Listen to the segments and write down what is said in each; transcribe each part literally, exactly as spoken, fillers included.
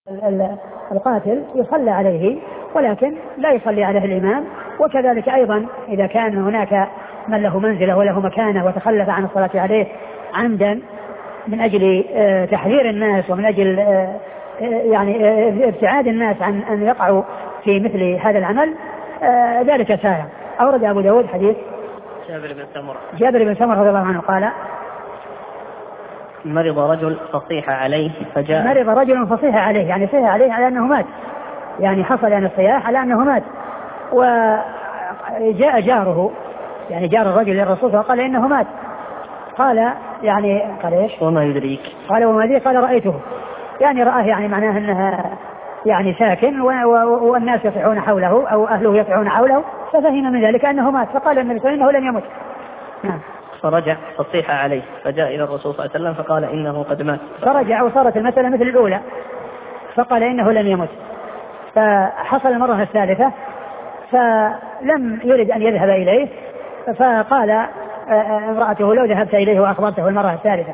القاتل يصلى عليه ولكن لا يصلي عليه الإمام. وكذلك أيضا إذا كان هناك من له منزلة وله مكانة وتخلف عن الصلاة عليه عمدا من أجل تحذير الناس ومن أجل يعني ابتعاد الناس عن أن يقعوا في مثل هذا العمل ذلك سائر. أورد أبو داود حديث جابر بن سمرة جابر بن سمرة رضي الله عنه قال: مرض رجل فصيح عليه فجاء مرض رجل فصيح عليه، يعني صيح عليه على أنه مات، يعني حصل يعني الصياح على أنه مات. وجاء جاره، يعني جار الرجل للرسول فقال إنه مات. قال يعني قال إيش؟ وما يدريك؟ قال وما يدريك؟ قال رأيته، يعني رآه، يعني معناه أنها يعني ساكن والناس يطيعون حوله أو أهله يطيعون حوله، ففهم من ذلك أنه مات. فقال النبي صلى الله عليه وسلم إنه لم يمت. نعم. فرجع فصيح عليه فجاء إلى الرسول صلى الله عليه وسلم فقال إنه قد مات. فرجع وصارت المسألة مثل الأولى، فقال إنه لم يمت. فحصل المرة الثالثة فلم يرد أن يذهب إليه، فقال امرأته: لو ذهبت إليه وأخبرته المرة الثالثة.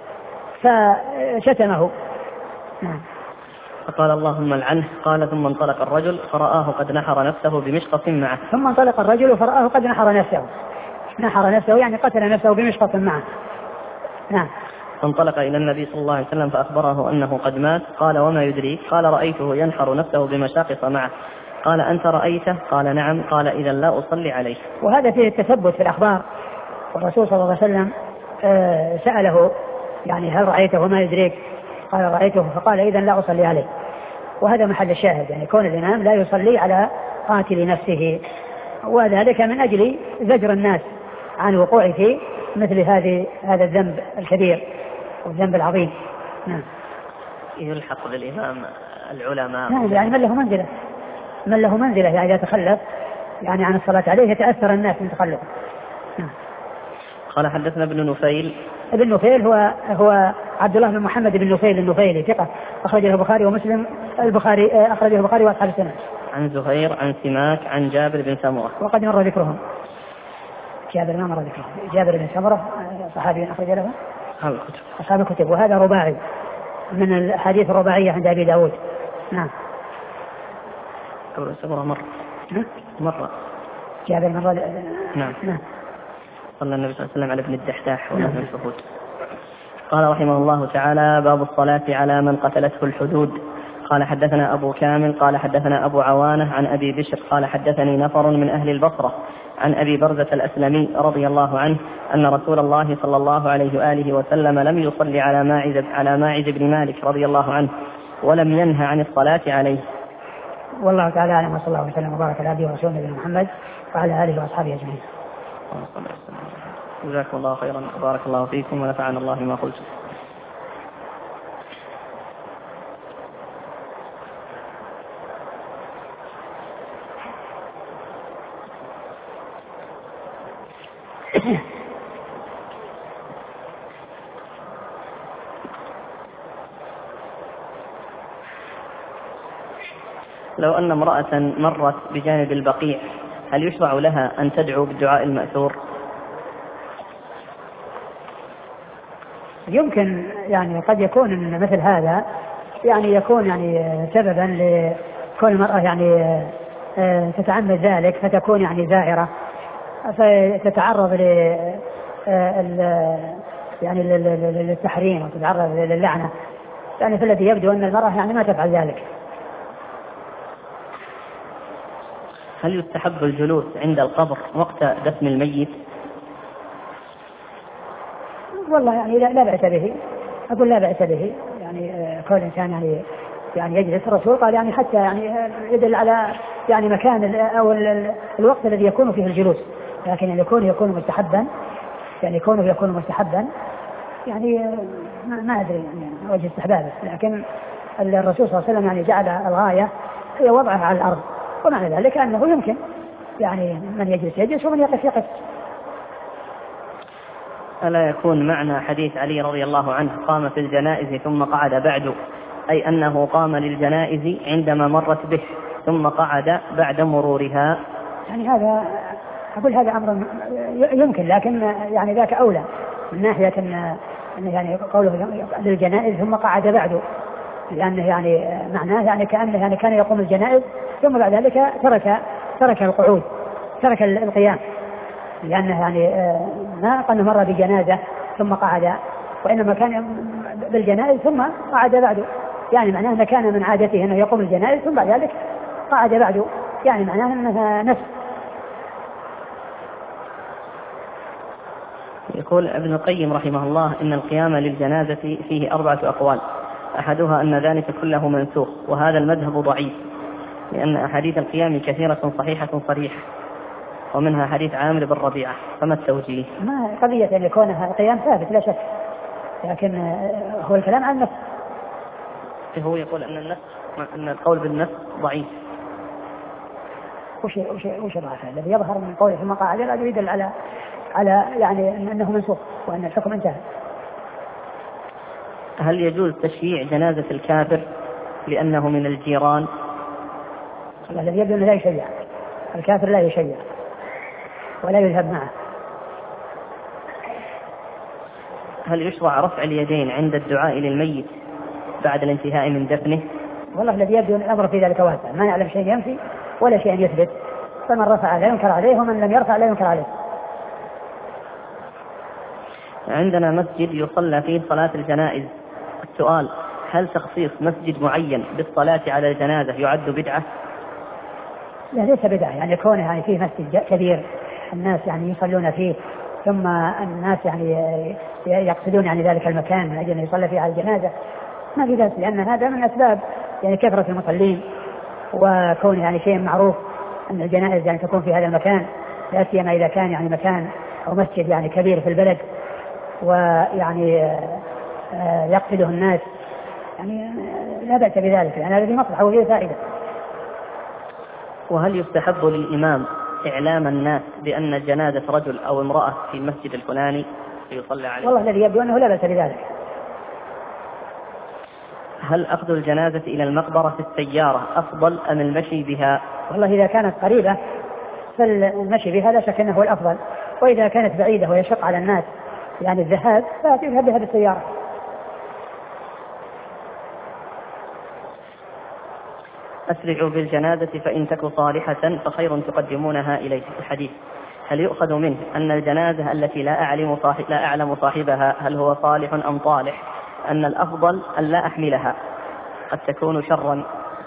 فشتمه. نعم. فقال: اللهم العنه. قال: ثم انطلق الرجل فرآه قد نحر نفسه بمشقص معه. ثم انطلق الرجل فرآه قد نحر نفسه، نحر نفسه يعني قتل نفسه بمشقص معه. نعم. فانطلق إلى النبي صلى الله عليه وسلم فأخبره أنه قد مات. قال: وما يدريك؟ قال: رأيته ينحر نفسه بمشاقص معه. قال: أنت رأيته؟ قال: نعم. قال: إذا لا أصلي عليه. وهذا فيه التثبت في الأخبار، والرسول صلى الله عليه وسلم آه سأله يعني: هل رأيته؟ وما يدريك؟ قال: رأيته. فقال: إذا لا أصلي عليه. وهذا محل الشاهد، يعني كون الإمام لا يصلي على قاتل نفسه، وذلك من أجل زجر الناس عن وقوع في مثل هذه هذا الذنب الكبير والذنب العظيم. نعم. يلحق بالإمام العلماء. نعم، يعني من له منزلة، من له منزلة يعني إذا تخلف يعني عن الصلاة عليه يتأثر الناس من تخلفه. نعم. قال: حدثنا ابن نفيل. ابن نفيل هو هو عبد الله بن محمد بن نفيل النفيلي، ثقة، أخرجه البخاري ومسلم. البخاري أخرجه البخاري وأصحاب السنن. عن زهير عن سماك عن جابر بن سمرة. وقد مر ذكرهم. جابر ما مر ذكرهم. جابر بن سمرة صحابي أخرج له أصحاب الكتب. أصحاب الكتب، وهذا رباعي من الحديث الرباعية عند أبي داود. نعم. جابر بن سمرة مر. مرة. جابر مر. نعم. نعم. صلى النبي صلى الله عليه وسلم على ابن الدحداح ونحن الشهود. قال رحمه الله تعالى: باب الصلاة على من قتلته الحدود. قال: حدثنا أبو كامل قال حدثنا أبو عوانة عن أبي بشر قال: حدثني نفر من أهل البصرة عن أبي برزة الأسلمي رضي الله عنه أن رسول الله صلى الله عليه وآله وسلم لم يصلي على ماعز على ماعز بن مالك رضي الله عنه ولم ينهى عن الصلاة عليه. والله تعالى أعلم، وصلى الله وسلم وبارك على عبده ورسوله نبينا محمد وعلى آله وأصحابه أجمعين. جزاكم الله خيرا وبارك الله فيكم ونفعنا الله بما قلتم. لو أن امرأة مرت بجانب البقيع هل يشرع لها أن تدعو بالدعاء المأثور؟ يمكن، يعني قد يكون مثل هذا يعني يكون يعني سببا لكون المرأة يعني تتعمد ذلك فتكون يعني زائرة فتتعرض ل يعني للتحريم وتتعرض للعنة، يعني فالذي يبدو أن المرأة يعني ما تفعل ذلك. هل يستحب الجلوس عند القبر وقت دفن الميت؟ والله يعني لا, لا بأس به، أقول لا بأس به، يعني كل إنسان يعني يعني يجلس. الرسول قال يعني حتى يعني يدل على يعني مكان أو الوقت الذي يكون فيه الجلوس، لكن يعني يكون يكون مستحبا، يعني يكون يكون مستحبا يعني ما أدري يعني وجه استحبابه، لكن الرسول صلى الله عليه وسلم يعني جعل الغاية هي وضعها على الأرض، ومعنى ذلك أنه يمكن يعني من يجلس يجلس ومن يقف يقف. ألا يكون معنى حديث علي رضي الله عنه قام في الجنائز ثم قعد بعد، أي أنه قام للجنائز عندما مرت به ثم قعد بعد مرورها؟ يعني هذا أقول هذا أمر يمكن، لكن يعني ذاك أولى من ناحية أن يعني قوله للجنائز ثم قعد بعد، لأنه يعني معناه يعني كأنه يعني كان يقوم الجنائز ثم بعد ذلك ترك ترك القعود ترك القيام، لأنه يعني ما قال مر بجنازة ثم قعد، وإنما كان بالجنائز ثم قعد بعده، يعني معناه أنه كان من عادته أنه يقوم الجنائز ثم بعد ذلك قعد بعده، يعني معناه أنها نفس. يقول ابن القيم رحمه الله إن القيام للجنازة فيه أربعة أقوال، أحدها أن ذلك كله منسوخ، وهذا المذهب ضعيف لأن أحاديث القيام كثيرة صحيحة صريحة، ومنها حديث عامر بن ربيعة، فما التوجيه؟ ما قضية أن يكون القيام ثابت لا شك، لكن هو الكلام عن النفس. هو يقول أن النفس أن القول بالنفس ضعيف. وش وش وش الرافع الذي يظهر من قوله ثم قعد لا يدل على على يعني أنه منسوخ وأن الحكم انتهى. هل يجوز تشييع جنازة الكافر لأنه من الجيران؟ الذي يبدو أنه لا يشيع، الكافر لا يشيع ولا يذهب معه. هل يشرع رفع اليدين عند الدعاء للميت بعد الانتهاء من دفنه؟ والله الذي يبدو أن الأمر في ذلك واسع، ما يعلم شيء ينفي ولا شيء يثبت، فمن رفع لا ينكر عليه ومن لم يرفع لا ينكر عليه. عندنا مسجد يصلى فيه صلاة الجنائز، السؤال: هل تخصيص مسجد معين بالصلاة على الجنازة يعد بدعة؟ لا ليس بدعة، يعني كونه يعني فيه مسجد كبير الناس يعني يصلون فيه، ثم الناس يعني يقصدون يعني ذلك المكان من أجل أن يصلى فيه على الجنازة، ما في ذلك، لأن هذا من أسباب يعني كثرة المصلين، وكون يعني شيء معروف أن الجنائز يعني تكون في هذا المكان، لا سيما إذا كان يعني مكان أو مسجد يعني كبير في البلد ويعني يقصده الناس، يعني لا بأس بذلك، لأن هذه مصلحة وهي فائدة. وهل يستحب للإمام إعلام الناس بأن جنازة رجل أو امرأة في المسجد الفلاني يصلى عليه؟ والله الذي يبدو أنه لا بأس بذلك. هل أخذ الجنازة إلى المقبرة في السيارة أفضل أم المشي بها؟ والله إذا كانت قريبة فالمشي بها لا شك أنه هو الأفضل، وإذا كانت بعيدة ويشق على الناس يعني الذهاب فيذهب بها بالسيارة. أسرعوا بالجنازة فإن تك صالحة فخير تقدمونها إليه. الحديث: هل يؤخذ منه أن الجنازة التي لا أعلم صاحب لا أعلم صاحبها هل هو صالح أم طالح أن الأفضل أن لا أحملها قد تكون شرا؟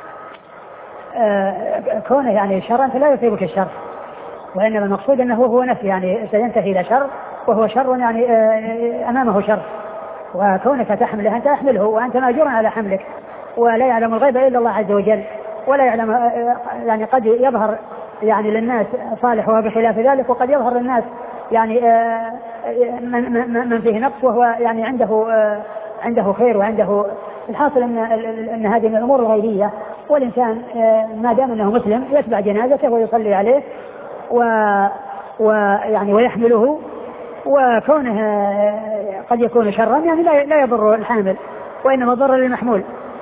آه كونه يعني شرا فلا يصيبك الشر، وإنما المقصود أنه هو نفسه يعني سينتهي إلى شر، وهو شر يعني آه أمامه شر، وكونك تحمله أنت أحمله وأنت مأجور على حملك، ولا يعلم الغيب إلا الله عز وجل، ولا يعلم آه يعني قد يظهر يعني للناس صالح وهو بخلاف ذلك، وقد يظهر للناس يعني آه من, من, من فيه نقص وهو يعني عنده آه عنده خير وعنده الحاصل أن, أن هذه من الأمور الغيبية، والإنسان آه ما دام أنه مسلم يتبع جنازته ويصلي عليه ويعني ويحمله، وكونه قد يكون شرا يعني لا يضر الحامل وإنما ضر للمحمول.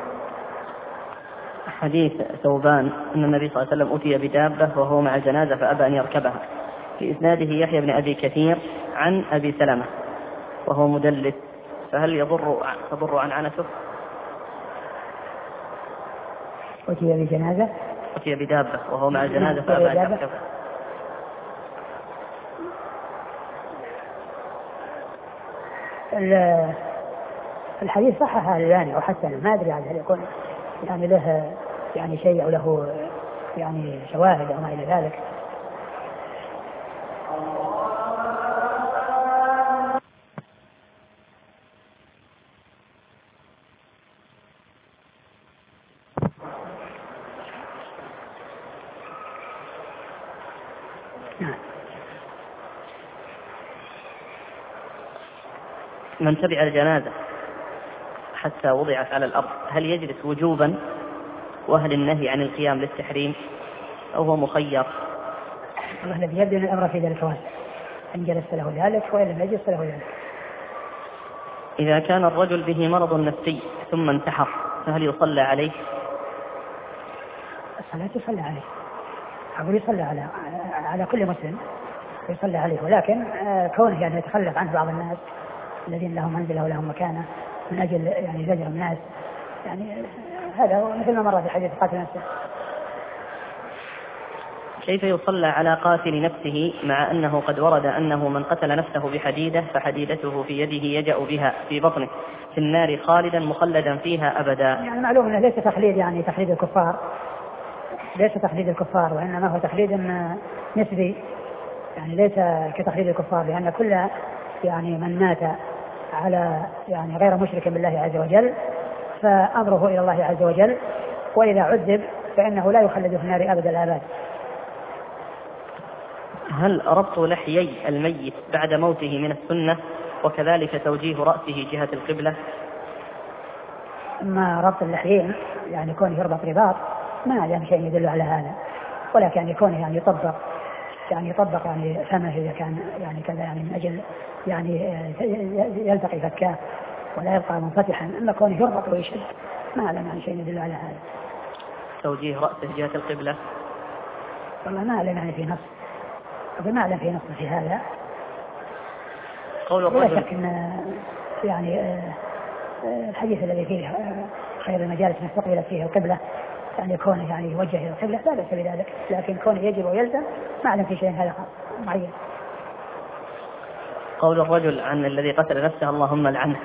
حديث ثوبان أن النبي صلى الله عليه وسلم أتي بدابة وهو مع الجنازة فأبى أن يركبها، في إسناده يحيى بن أبي كثير عن أبي سلمة وهو مدلس، فهل يضر تضر عنعنته؟ أتي بجنازة أتي بدابة وهو مع الجنازة فأبى أن يركبها. الحديث صحح الألباني وحسن، ما أدري هل يكون يعني له يعني شيء أو له يعني شواهد أو ما إلى ذلك. من تبع الجنازة حتى وضعت على الأرض هل يجلس وجوبا، وهل النهي عن القيام للتحريم، أو هو مخير؟ الله الذي يبدو أن الأمر في ذلك واسع، إن جلس له ذلك وإن لم يجلس له ذلك. إذا كان الرجل به مرض نفسي ثم انتحر فهل يصلى عليه؟ الصلاة يصلى عليه، أقول يصلى على على كل مسلم يصلى عليه، ولكن كونه يعني يتخلف عنه بعض الناس الذين لهم منزله ولهم مكانه من أجل يعني زجر الناس يعني هذا هو مثل ما مر في حديث قاتل نفسه. كيف يصلى على قاتل نفسه مع أنه قد ورد أنه من قتل نفسه بحديدة فحديدته في يده يجأ بها في بطنه في النار خالدا مخلدا فيها أبدا؟ يعني معلوم أنه ليس تخليد يعني تخليد الكفار، ليس تخليد الكفار، وإنما هو تخليد نسبي، يعني ليس كتخليد الكفار، لأن كل يعني من مات على يعني غير مشرك بالله عز وجل فأمره إلى الله عز وجل، وإذا عذب فإنه لا يخلد في النار أبد الآباد. هل ربط لحيي الميت بعد موته من السنة، وكذلك توجيه رأسه جهة القبلة؟ ما ربط اللحيين يعني كونه يربط رباط ما يعني شيء يدل على هذا، ولكن يعني كونه يعني يطبق يعني يطبق يعني فمه إذا كان يعني كذا يعني من أجل يعني يلتقي فكاه ولا يبقى منفتحا، أما كونه يربط ويشد ما أعلم يعني شيء يدل على هذا. توجيه رأسه جهة القبلة والله ما أعلم يعني في نص، ما أعلم في نص في هذا. قول الرجل لا شك أن يعني الحديث الذي فيه خير المجالس نستقبلت فيه القبلة يعني كونه يعني يوجه إلى القبلة لا بأس بذلك، لكن كونه يجب ويلزم ما أعلم في شيء هذا معين. قول الرجل عن الذي قتل نفسه اللهم لعنه،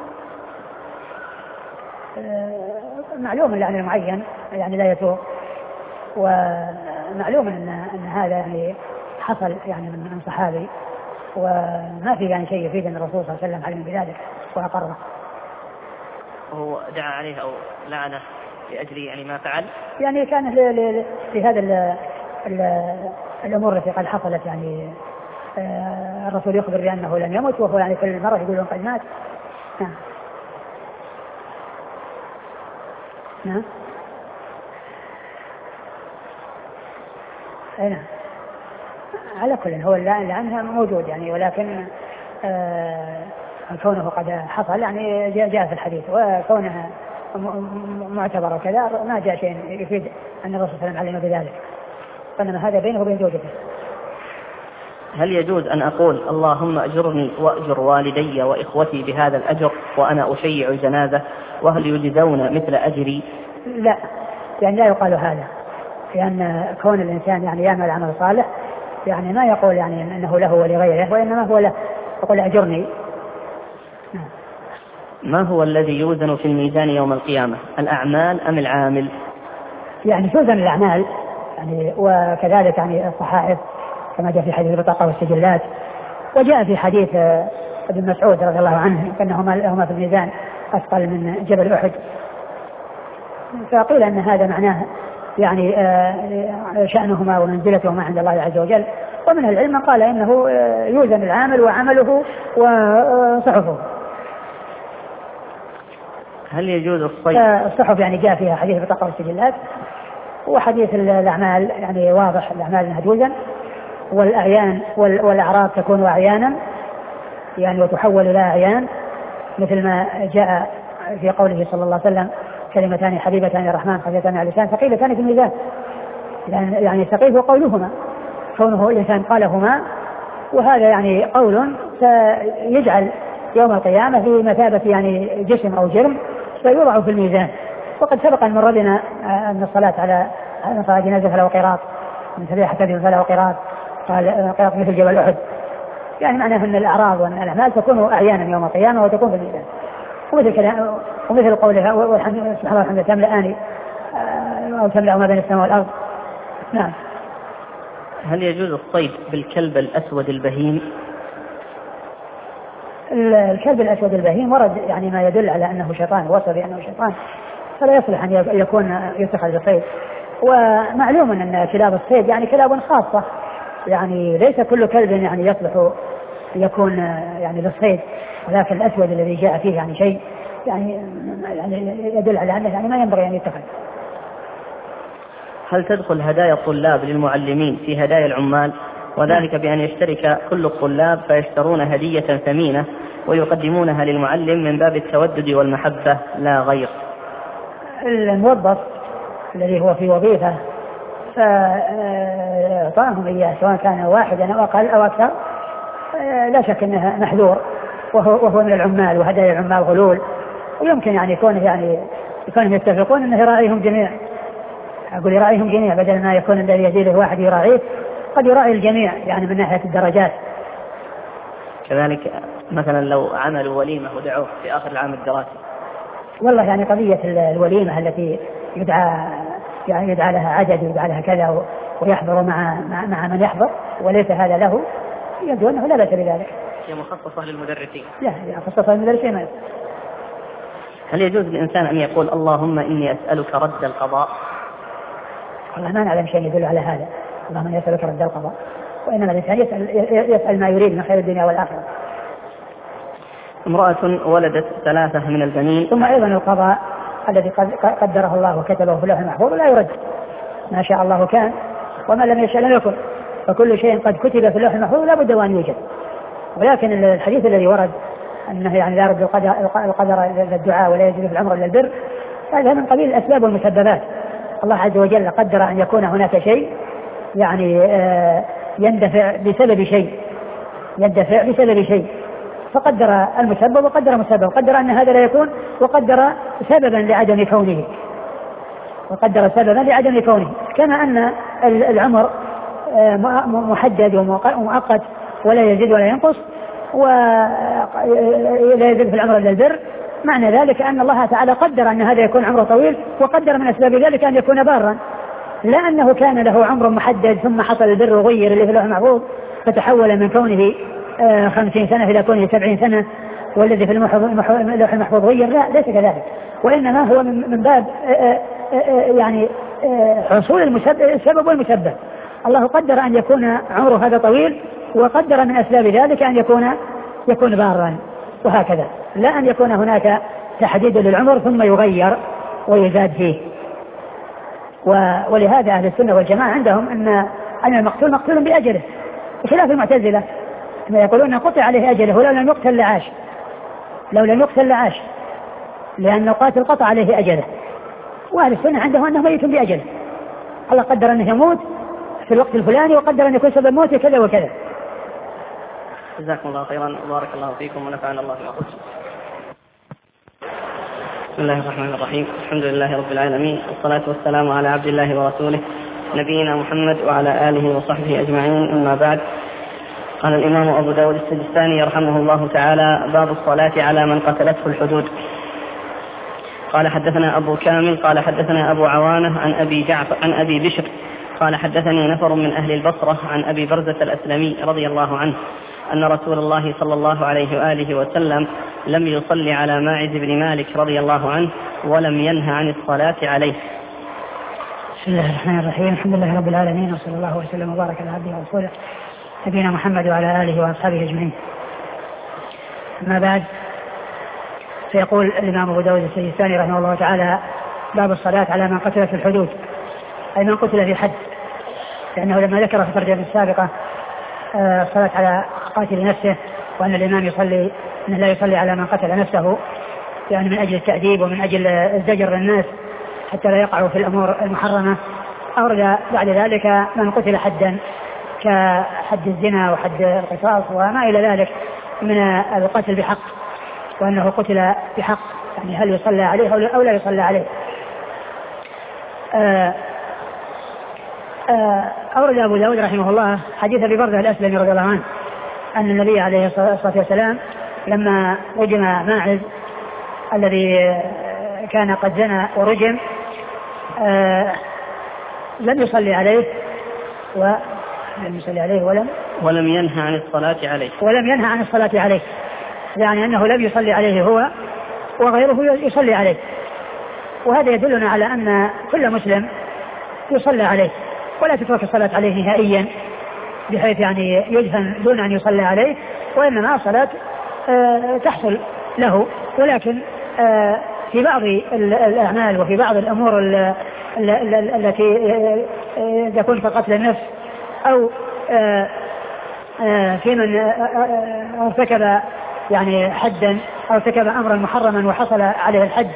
معلوم اللعن المعين يعني لا يتوب، ومعلوم أن أن هذا يعني حصل يعني من صحابي، وما في يعني شيء يفيد أن الرسول صلى الله عليه وسلم علم بذلك وأقره. هو دعا عليه أو لعنه لأجل يعني ما فعل، يعني كان لهذا الأمور التي قد حصلت يعني الرسول يخبر بأنه لم يمت وهو يعني كل مرة يقولون قد مات. نعم نعم أي نعم. على كل هو لعنها موجود يعني، ولكن آه كونه قد حصل يعني جاء في الحديث، وكونها معتبر وكذا ما جاء شيء يفيد أن الرسول صلى الله عليه وسلم علم بذلك، فإنما هذا بينه وبين زوجته. هل يجوز أن أقول اللهم أجرني وأجر والدي وإخوتي بهذا الأجر وأنا أشيع جنازة، وهل يجزون مثل أجري؟ لا، يعني لا يقال هذا، لأن كون الإنسان يعني يعمل عمل صالح يعني ما يقول يعني أنه له ولغيره، وإنما هو له، يقول أجرني. ما هو الذي يوزن في الميزان يوم القيامة، الأعمال أم العامل؟ يعني توزن الأعمال يعني، وكذلك يعني الصحائف كما جاء في حديث البطاقة والسجلات، وجاء في حديث ابن مسعود رضي الله عنه أنهما لهما في الميزان أثقل من جبل أحد، فقيل أن هذا معناه يعني شأنهما ومنزلتهما عند الله عز وجل. ومن العلم قال إنه يوزن العامل وعمله وصحفه. هل يجوز الصيد؟ الصحف يعني جاء فيها حديث البطاقة والسجلات، وحديث الأعمال يعني واضح الأعمال أنها توزن، والأعيان والأعراض تكون أعيانا يعني وتحول إلى أعيان، مثل ما جاء في قوله صلى الله عليه وسلم كلمتان حبيبتان الرحمن خفيفتان على اللسان ثقيلتان في الميزان، يعني ثقيل هو قولهما، كونه الإنسان قالهما، وهذا يعني قول سيجعل يوم القيامة في مثابة يعني جسم أو جرم سيوضع في الميزان. وقد سبق أن مر بنا أن الصلاة على صلاة جنازة فله قيراط، من تبعها كذب فله قيراط، قال قيراط مثل جبل أحد، يعني معناه أن الأعراض والأعمال تكون أعيانا يوم القيامة وتكون في الميزان. ومثل كلام ومثل قولها والحمد سبحان الله الحمد تملأني أو تملأ ما بين السماء والأرض. نعم. هل يجوز الصيد بالكلب الأسود البهيم؟ الكلب الأسود البهيم ورد يعني ما يدل على أنه شيطان، وصف بأنه شيطان، فلا يصلح أن يكون يتخذ للصيد. ومعلوم أن كلاب الصيد يعني كلاب خاصة، يعني ليس كل كلب يعني يصلح يكون يعني للصيد، ولكن الأسود الذي جاء فيه يعني شيء يعني, يعني يدل على أنه يعني ما ينبغي أن يتخذ. هل تدخل هدايا الطلاب للمعلمين في هدايا العمال، وذلك بأن يشترك كل الطلاب فيشترون هدية ثمينة ويقدمونها للمعلم من باب التودد والمحبة لا غير؟ الموظف الذي هو في وظيفة فأعطاهم إياه سواء كان واحدا أو أقل أو أكثر لا شك أنه محذور، وهو, وهو من العمال، وهدايا العمال غلول، ويمكن يعني يكون يعني يكونهم يتفقون أنه يراعيهم جميع. أقول يراعيهم جميع بدل ما يكون الذي يزيده واحد يراعيه، قد يراعي الجميع يعني من ناحية الدرجات. كذلك مثلا لو عملوا وليمة ودعوه في آخر العام الدراسي. والله يعني قضية الوليمة التي يدعى يعني يدعى لها عدد ويدعى لها كذا ويحضر مع مع من يحضر وليس هذا له، يبدو أنه لا بأس بذلك. هي مخصصة للمدرسين. لا هي مخصصة للمدرسين. هل يجوز للإنسان أن يقول اللهم إني أسألك رد القضاء؟ والله ما نعلم شيء يدل على هذا، اللهم إني أسألك رد القضاء، وإنما الإنسان يسأل, يسأل ما يريد من خير الدنيا والآخرة. امرأة ولدت ثلاثة من البنين. ثم أيضا القضاء الذي قدره الله وكتبه في اللوح المحفوظ لا يرد، ما شاء الله كان وما لم يشاء لم يكن، فكل شيء قد كتب في اللوح المحفوظ لا بد وأن يوجد. ولكن الحديث الذي ورد أنه يعني لا يرد القدر, القدر للدعاء ولا يجوز في العمر إلا البر، هذا من قبيل الأسباب والمسببات. الله عز وجل قدر أن يكون هناك شيء يعني يندفع بسبب شيء يندفع بسبب شيء فقدر المسبب وقدر مسبب، قدر أن هذا لا يكون وقدر سببا لعدم كونه وقدر سببا لعدم كونه كما أن العمر محدد ومؤقت ولا يزيد ولا ينقص ولا يزيد في العمر إلا البر. معنى ذلك أن الله تعالى قدر أن هذا يكون عمره طويل وقدر من أسباب ذلك أن يكون بارا، لا أنه كان له عمر محدد ثم حصل البر وغير اللي في اللوح المحفوظ فتحول من كونه خمسين سنة إلى كونه سبعين سنة والذي في اللوح المحفوظ غير، لا ليس كذلك، وإنما هو من باب يعني حصول السبب والمسبب. الله قدر أن يكون عمره هذا طويل وقدر من أسباب ذلك أن يكون يكون بارا، وهكذا لا أن يكون هناك تحديد للعمر ثم يغير ويزاد فيه. ولهذا أهل السنة والجماعة عندهم أن أن المقتول مقتول بأجله، بخلاف المعتزلة ما يقولون قطع عليه أجله ولو لم يقتل لعاش لو لم يقتل لعاش لأن قاتل قطع عليه أجله. وأهل السنة عندهم أنه ميت بأجله، الله قدر أنه يموت في الوقت الفلاني وقدر أن يكون سبب موته كذا وكذا. جزاكم الله خيرا وبارك الله فيكم ونفعنا الله بما قلتم. بسم الله الرحمن الرحيم، الحمد لله رب العالمين، والصلاة والسلام على عبد الله ورسوله نبينا محمد وعلى آله وصحبه أجمعين، أما بعد. قال الإمام أبو داود السجستاني رحمه الله تعالى: باب الصلاة على من قتلته الحدود. قال حدثنا أبو كامل قال حدثنا أبو عوانة عن أبي جعفر عن أبي بشر قال حدثني نفر من أهل البصرة عن أبي برزة الأسلمي رضي الله عنه أن رسول الله صلى الله عليه وآله وسلم لم يصلي على ماعز بن مالك رضي الله عنه ولم ينهى عن الصلاة عليه. بسم الله الرحمن الرحيم، الحمد لله رب العالمين، وصلى الله وسلم وبارك على عبده ورسوله نبينا محمد وعلى آله وأصحابه أجمعين. أما بعد، فيقول الإمام أبو داود السجستاني رحمه الله تعالى: باب الصلاة على من قتل في الحدود، أي من قتل في حد، لأنه لما ذكر في الترجمة السابقة الصلاة على قاتل نفسه وأن الإمام يصلي أنه لا يصلي على من قتل نفسه، يعني من أجل التأديب ومن أجل الزجر للناس حتى لا يقعوا في الأمور المحرمة، أورد بعد ذلك من قتل حدا كحد الزنا وحد القصاص وما إلى ذلك من القتل بحق، وأنه قتل بحق، يعني هل يصلى عليه أو لا يصلى عليه. آه آه أورد أبو داود رحمه الله حديث أبي برزة الأسلمي رضي الله عنه أن النبي عليه الصلاة والسلام لما رجم ماعز الذي كان قد زنى ورجم آه لم يصلي عليه ولم يصلي عليه ولم ولم ينهى عن الصلاة عليه ولم ينهى عن الصلاة عليه يعني أنه لم يصلي عليه هو وغيره يصلي عليه. وهذا يدلنا على أن كل مسلم يصلى عليه ولا تترك الصلاة عليه نهائيا بحيث يعني يدفن دون أن يصلى عليه، وإنما الصلاة آه تحصل له، ولكن آه في بعض الأعمال وفي بعض الأمور التي تكون كقتل النفس أو آه آه في من ارتكب يعني حدا أو ارتكب أمرا محرما وحصل عليه الحد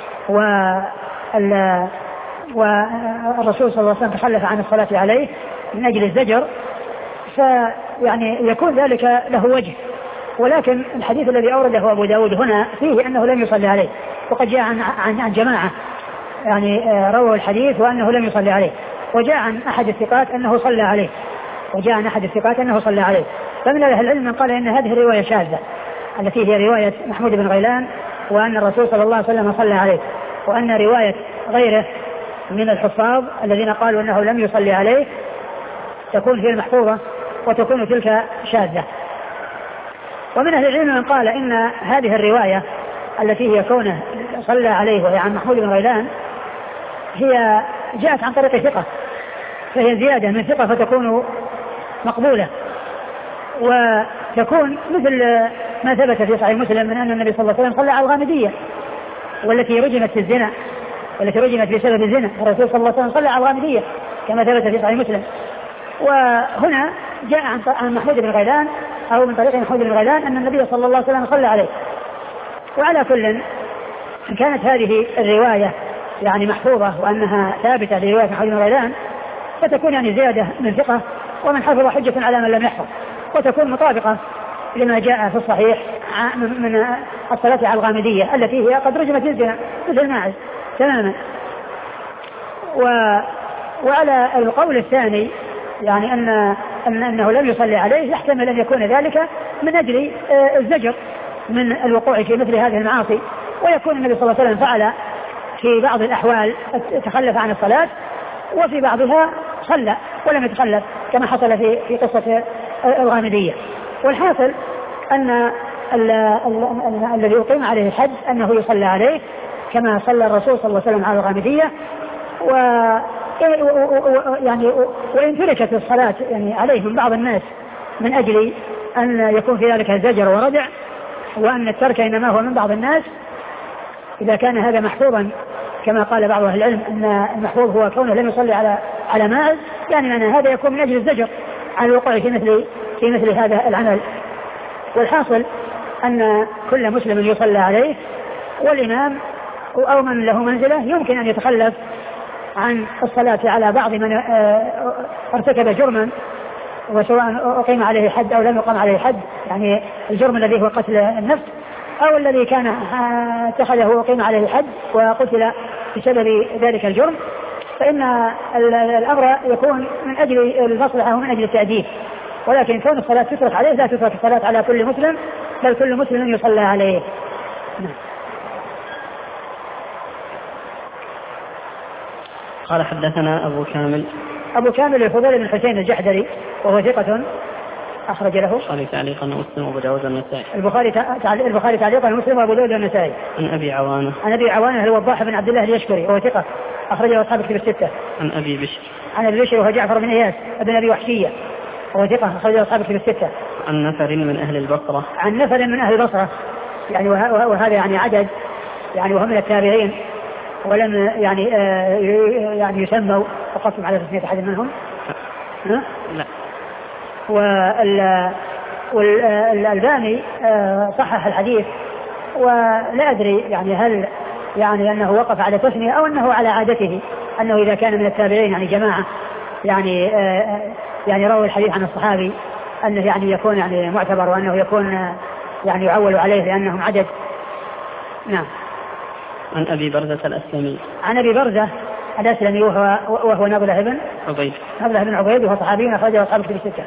والرسول صلى الله عليه وسلم تخلف عن الصلاة عليه من أجل الزجر، فيعني يكون ذلك له وجه ولكن الحديث الذي أورده أبو داود هنا فيه أنه لم يصلي عليه، وقد جاء عن, عن, عن جماعة يعني رووا الحديث وأنه لم يصلي عليه، وجاء عن أحد الثقات أنه صلى عليه وجاء عن أحد الثقات أنه صلى عليه. فمن أهل العلم من قال إن هذه الرواية شاذة التي هي رواية محمود بن غيلان، وأن الرسول صلى الله عليه وسلم صلى عليه، وأن رواية غيره من الحفاظ الذين قالوا أنه لم يصلي عليه تكون هي المحفوظة وتكون تلك شاذة. ومن أهل العلم من قال إن هذه الرواية التي هي كونه صلى عليه وهي عن محمود بن غيلان هي جاءت عن طريق ثقة، فهي زيادة من ثقة فتكون مقبولة، وتكون مثل ما ثبت في صحيح مسلم من أن النبي صلى الله عليه وسلم صلى على الغامدية والتي رجمت في الزنا والتي رجمت بسبب الزنا، الرسول صلى الله عليه وسلم صلى على الغامدية كما ثبت في صحيح مسلم. وهنا جاء عن محمود بن غيلان أو من طريق محمود بن غيلان أن النبي صلى الله عليه وسلم صلى عليه. وعلى كل كانت هذه الرواية يعني محفوظة وأنها ثابتة لرواية محمود بن غيلان فتكون يعني زيادة من ثقة، ومن حفظ حجة على من لم يحفظ، وتكون مطابقة لما جاء في الصحيح من الصلاة على الغامدية التي هي قد رجمت الزنا مثل ماعز تماما. و... وعلى القول الثاني يعني أن... أن أنه لم يصلي عليه يحتمل أن يكون ذلك من أجل الزجر من الوقوع في مثل هذه المعاصي، ويكون النبي صلى الله عليه وسلم فعل في بعض الأحوال تخلف عن الصلاة وفي بعضها صلى ولم يتخلف كما حصل في في قصة الغامدية. والحاصل أن الذي أقيم عليه الحد أنه يصلى عليه كما صلى الرسول صلى الله عليه وسلم على الغامدية. و يعني وإن تركت الصلاة يعني عليه من بعض الناس من أجل أن يكون في ذلك زجر وردع، وأن الترك إنما هو من بعض الناس، إذا كان هذا محفوظا كما قال بعض أهل العلم أن المحفوظ هو كونه لم يصلي على على ماعز، يعني أن هذا يكون من أجل الزجر عن الوقوع في مثل في مثل هذا العمل. والحاصل أن كل مسلم يصلى عليه، والإمام أو من له منزلة يمكن أن يتخلف عن الصلاة على بعض من ارتكب جرما وسواء أقيم عليه حد أو لم يقم عليه حد، يعني الجرم الذي هو قتل النفس أو الذي كان اتخذه وقيم عليه حد وقتل بسبب ذلك الجرم، فإن الأمر يكون من أجل المصلحة ومن أجل التأديب. ولكن كون الصلاة تترك عليه لا تترك الصلاة على كل مسلم، بل كل مسلم يصلى عليه. قال حدثنا أبو كامل أبو كامل الفضيل بن حسين الجحدري وهو ثقة أخرج له البخاري تعليقا ومسلم وأبو داود والنسائي. البخاري البخاري تعليقا ومسلم وأبو داود والنسائي. عن أبي عوانة عن أبي عوانة الوضاح بن عبد الله اليشكري وهو ثقة أخرجه أصحاب الكتب الستة. عن أبي بشر عن أبي بشر وهو جعفر بن إياس ابن أبي وحشية وهو ثقة أخرجه أصحاب الكتب الستة. عن نفر من أهل البصرة عن نفر من أهل البصرة يعني وهذا يعني عدد يعني وهم من التابعين ولم يعني آه يعني يسموا وقسم على تسمية أحد منهم. ها؟ لا. والألباني آه صحح الحديث، ولا أدري يعني هل يعني أنه وقف على تسمية أو أنه على عادته أنه إذا كان من التابعين يعني جماعة يعني آه يعني روى الحديث عن الصحابي أنه يعني يكون يعني معتبر وأنه يكون يعني يعول عليه لأنهم عدد. نعم. عن أبي برزة الأسلمي عن أبي برزة الأسلمي وهو وهو نضلة بن عبيد نضلة بن عبيد وهو صحابي أخرجه أصحاب الكتب الستة.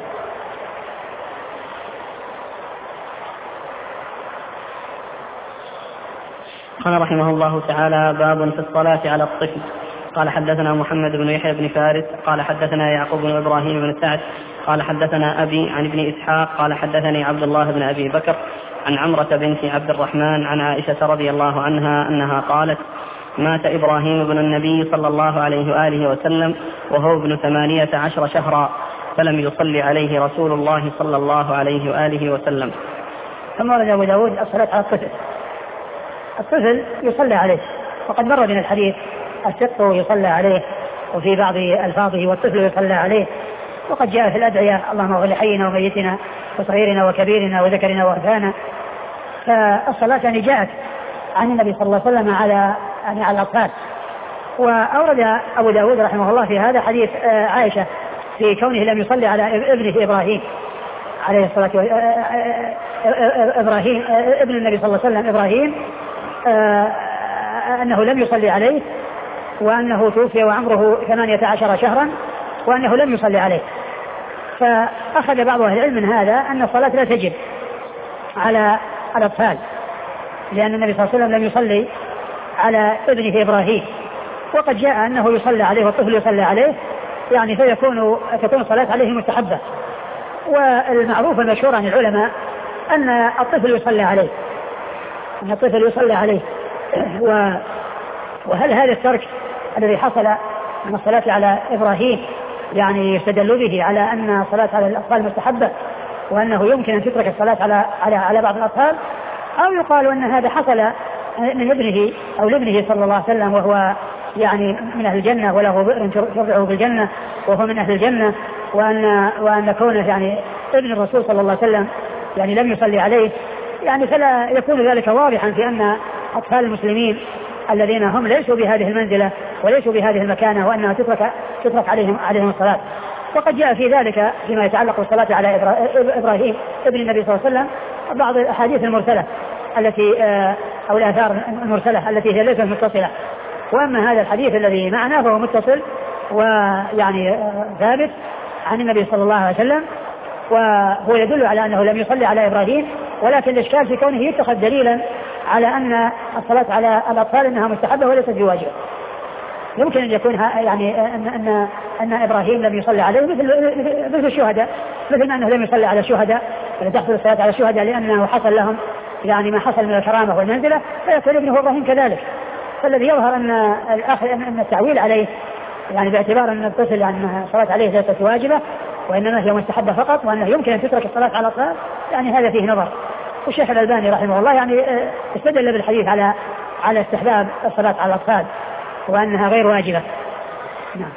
قال رحمه الله تعالى: باب في الصلاة على الطفل. قال حدثنا محمد بن يحيى بن فارس قال حدثنا يعقوب بن إبراهيم بن سعد قال حدثنا أبي عن ابن إسحاق قال حدثني عبد الله بن أبي بكر عن عمرة بنت عبد الرحمن عن عائشة رضي الله عنها أنها قالت: مات إبراهيم بن النبي صلى الله عليه وآله وسلم وهو ابن ثمانية عشر شهرا فلم يصلي عليه رسول الله صلى الله عليه وآله وسلم. ثم ورد أبو داود الصلاة على الطفل. الطفل يصلى عليه، وقد مر من الحديث السقط يصلى عليه وفي بعض ألفاظه والطفل يصلى عليه، وقد جاء في الأدعية: اللهم اغفر لحينا وميتنا وصغيرنا وكبيرنا وذكرنا وأنثانا. فالصلاة يعني جاءت عن النبي صلى الله عليه وسلم على يعني على الأطفال. وأورد أبو داود رحمه الله في هذا حديث عائشة في كونه لم يصلي على ابنه إبراهيم، عليه الصلاة والسلام إبراهيم ابن النبي صلى الله عليه وسلم إبراهيم أنه لم يصلي عليه، وأنه توفي وعمره ثمانية عشر شهرا، وأنه لم يصلي عليه. فأخذ بعض أهل العلم من هذا أن الصلاة لا تجب على الأطفال، لأن النبي صلى الله عليه وسلم لم يصلي على ابنه إبراهيم، وقد جاء أنه يصلى عليه والطفل يصلى عليه، يعني فيكون تكون الصلاة عليه مستحبة. والمعروف المشهور عن العلماء أن الطفل يصلى عليه أن الطفل يصلى عليه وهل هذا الترك الذي حصل من الصلاة على إبراهيم يعني يستدل به على أن الصلاة على الأطفال مستحبة، وأنه يمكن أن تترك الصلاة على على على بعض الأطفال، أو يقال أن هذا حصل من ابنه أو لابنه صلى الله عليه وسلم وهو يعني من أهل الجنة وله بئر ترضعه بالجنة وهو من أهل الجنة، وأن وأن كونه يعني ابن الرسول صلى الله عليه وسلم يعني لم يصلي عليه، يعني فلا يكون ذلك واضحا في أن أطفال المسلمين الذين هم ليسوا بهذه المنزلة وليسوا بهذه المكانة وأنها تترك تترك عليهم عليهم الصلاة. وقد جاء في ذلك فيما يتعلق بالصلاة على إبراهيم ابن النبي صلى الله عليه وسلم بعض الأحاديث المرسلة التي أو الآثار المرسلة التي هي ليست متصلة، وأما هذا الحديث الذي معنا فهو متصل ويعني ثابت عن النبي صلى الله عليه وسلم، وهو يدل على أنه لم يصلي على إبراهيم، ولكن الإشكال في كونه يتخذ دليلا على أن الصلاة على الأطفال أنها مستحبة وليست بواجب. يمكن أن يكون يعني أن أن أن إبراهيم لم يصلي عليه مثل مثل الشهداء، مثل ما أنه لم يصلي على الشهداء ولا تحصل الصلاة على الشهداء لأنه حصل لهم يعني ما حصل من الكرامة والمنزلة، فيكون ابنه إبراهيم كذلك. فالذي يظهر أن الأخ أن التعويل عليه يعني باعتبار أن الطفل أن الصلاة عليه ليست واجبة وإنما هي مستحبة فقط، وأنه يمكن أن تترك الصلاة على الأطفال، يعني هذا فيه نظر. والشيخ الألباني رحمه الله يعني استدل بالحديث على على استحباب الصلاة على الأطفال وأنها غير واجبة. نعم.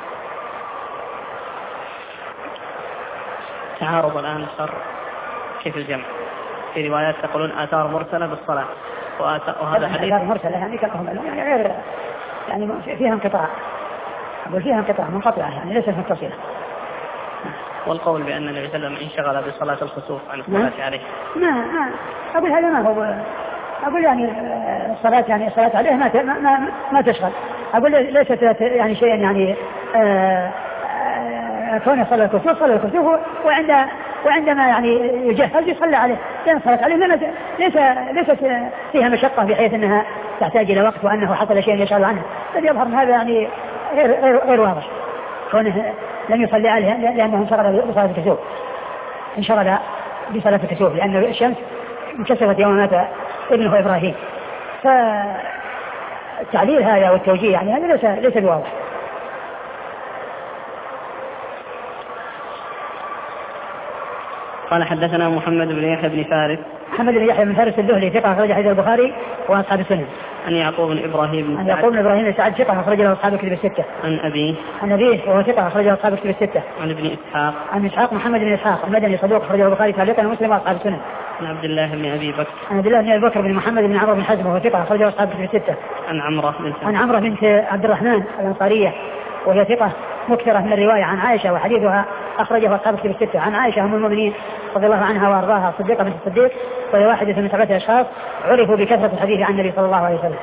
تعارض الآن صار كيف الجمع؟ في روايات تقولون آثار مرسلة بالصلاة وهذا حديث آثار مرسلة يعني كلهم يعني غير يعني فيها انقطاع، أقول فيها انقطاع منقطعة يعني ليست متصلة. والقول بأن النبي صلى الله عليه وسلم انشغل بصلاة الخسوف عن الصلاة عليه. ما ما أقول هذا ما هو، أقول يعني الصلاة يعني الصلاة عليه ما ما ما تشغل. أقول ليست يعني شيء يعني كونه صلى الكسوف صلى الكسوف وعند وعندما يعني يجهز يصلى عليه، لأن الصلاة عليه ليس ليست فيها مشقة بحيث أنها تحتاج إلى وقت وأنه حصل شيء يشغل عنه. الذي يظهر من هذا يعني غير غير غير واضح كونه لم يصلي عليه لأنه انشغل بصلاة الكسوف، انشغل بصلاة الكسوف لأن الشمس انكسفت يوم مات ابنه إبراهيم. فالتعليل هذا والتوجيه يعني هذا ليس ليس بواضح. قال حدثنا محمد بن يحيى بن فارس. محمد بن يحيى بن فارس الدهلي ثقة أخرج حديث البخاري وأصحاب السنن. عن يعقوب بن إبراهيم. عن يعقوب بن إبراهيم بن سعد ثقة أخرج له أصحاب الكتب الستة. عن أبيه. عن أبيه وهو ثقة أخرج له أصحاب الكتب الستة. عن ابن إسحاق. عن إسحاق محمد بن إسحاق المدني صدوق أخرج له البخاري تعليقا ومسلم وأصحاب السنن. عن عبد الله بن أبي بكر. عن عبد الله بن أبي بكر بن محمد بن عمرو بن حزم وهو ثقة أخرج له أصحاب الكتب الستة. عن عمرة بنت. عن عمرة بنت عبد الرحمن الأنصارية وهي ثقة مكثرة من الرواية عن عائشة وحديثها أخرجه أصحاب الكتب الستة. عن عائشة أم المؤمنين رضي الله عنها وأرضاها الصديقة بنت الصديق، وهي واحدة من سبعة أشخاص عرفوا بكثرة الحديث عن النبي صلى الله عليه وسلم.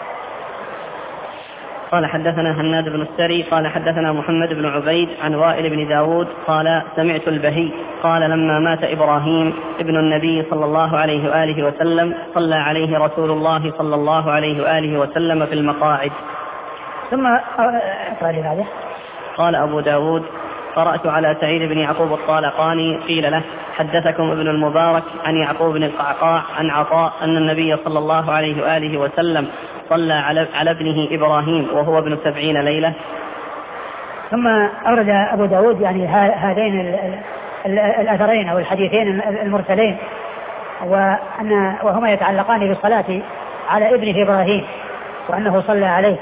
قال حدثنا هناد بن السري قال حدثنا محمد بن عبيد عن وائل بن داود قال سمعت البهي قال لما مات إبراهيم ابن النبي صلى الله عليه وآله وسلم صلى عليه رسول الله صلى الله عليه وآله وسلم في المقاعد. ثم قال أبو داود قرأت على سعيد بن يعقوب الطالقاني قيل له حدثكم ابن المبارك عن يعقوب بن القعقاع عن عطاء أن النبي صلى الله عليه وآله وسلم صلى على, على ابنه إبراهيم وهو ابن سبعين ليلة. ثم أورد أبو داود يعني هذين الأثرين أو الحديثين المرسلين وأن وهما يتعلقان بالصلاة على ابنه إبراهيم وأنه صلى عليه،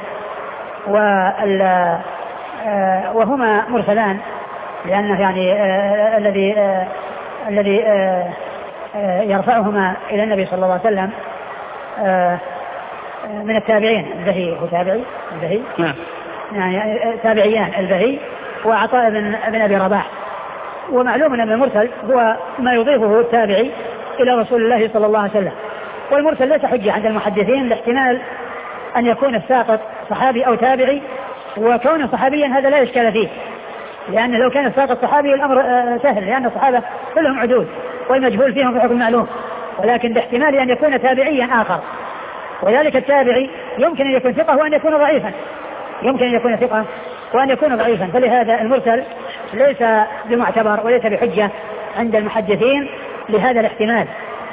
وهما مرسلان لأنه يعني آه الذي آه الذي آه آه يرفعهما إلى النبي صلى الله عليه وسلم آه من التابعين. البهي هو تابعي البهي نعم يعني تابعيان البهي وعطاء بن ابن أبي رباح ومعلوم أن المرسل هو ما يضيفه التابعي إلى رسول الله صلى الله عليه وسلم، والمرسل ليس حجة عند المحدثين لاحتمال أن يكون الساقط صحابي أو تابعي، وكونه صحابيا هذا لا إشكال فيه، لأن لو كان الساقط صحابي الأمر سهل، لأن الصحابة كلهم عدول والمجهول فيهم بحكم معلوم، ولكن باحتمال أن يكون تابعيا آخر، وذلك التابعي يمكن أن يكون ثقة وأن يكون ضعيفا، يمكن أن يكون ثقة وأن يكون ضعيفا، فلهذا المرسل ليس بمعتبر وليس بحجة عند المحدثين لهذا الاحتمال.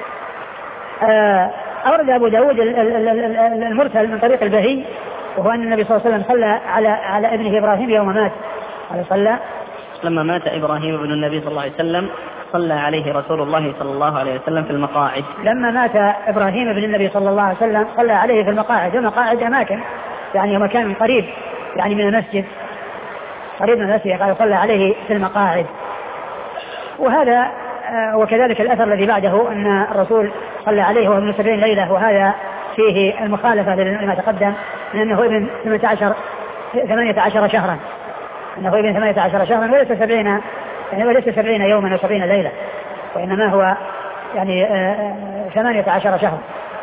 أورد أبو داود المرسل من طريق البهي، وهو أن النبي صلى الله عليه وسلم صلى على على ابنه إبراهيم يوم مات، عليه صلى لما مات إبراهيم ابن النبي صلى الله عليه وسلم صلى عليه رسول الله صلى الله عليه وسلم في المقاعد. لما مات إبراهيم ابن النبي صلى الله عليه وسلم صلى عليه في المقاعد، المقاعد أماكن يعني مكان قريب يعني من المسجد، قريب من المسجد، قال صلى عليه في المقاعد. وهذا وكذلك الأثر الذي بعده أن الرسول صلى عليه وهو ابن سبعين ليلة، وهذا فيه المخالفة لما تقدم من أنه ابن ثمانية عشر شهرا، أنه ابن ثمانية عشر شهرا وليس سبعين يعني وليس سبعين يوما أو سبعين ليلة، وإنما هو يعني ثمانية عشر شهرا.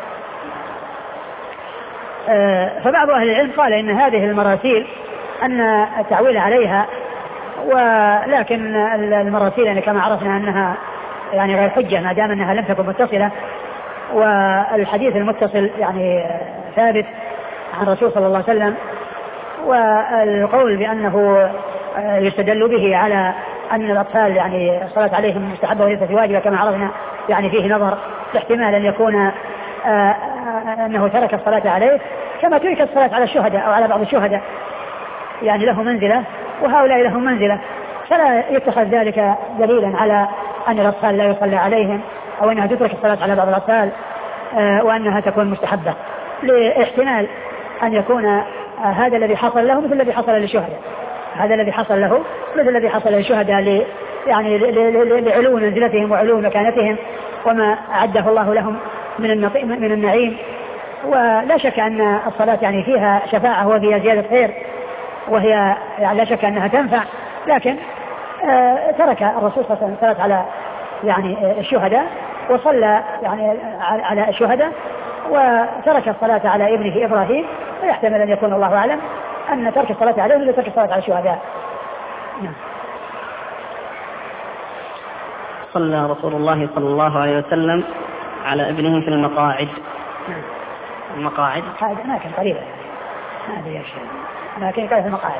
فبعض أهل العلم قال إن هذه المراسيل أن التعويل عليها، ولكن المراسيل يعني كما عرفنا أنها يعني غير حجة ما دام أنها لم تكن متصلة، والحديث المتصل يعني ثابت عن الرسول صلى الله عليه وسلم، والقول بأنه يستدل به على أن الأطفال يعني الصلاة عليهم مستحبة وليست واجبة كما عرفنا يعني فيه نظر، احتمال أن يكون أنه ترك الصلاة عليه كما ترك الصلاة على الشهداء أو على بعض الشهداء، يعني له منزلة وهؤلاء لهم منزلة، فلا يتخذ ذلك دليلا على أن الأطفال لا يصلى عليهم أو أنها تترك الصلاة على بعض الأطفال وأنها تكون مستحبة، لاحتمال أن يكون هذا الذي حصل له مثل الذي حصل للشهداء، هذا الذي حصل له مثل الذي حصل للشهداء يعني لعلو منزلتهم وعلو مكانتهم وما أعده الله لهم من من النعيم. ولا شك أن الصلاة يعني فيها شفاعة وفيها زيادة خير، وهي يعني لا شك أنها تنفع، لكن آه ترك الرسول صلى الله عليه وسلم الصلاة على يعني الشهداء وصلى يعني على الشهداء وترك الصلاة على ابنه إبراهيم، فيحتمل أن يكون الله أعلم أن ترك الصلاة عليه ولا ترك الصلاة على الشهداء. نعم. صلى رسول الله صلى الله عليه وسلم على ابنه في المقاعد. نعم. المقاعد هذه أماكن قريبة ما أدري إيش، أماكن يقال في المقاعد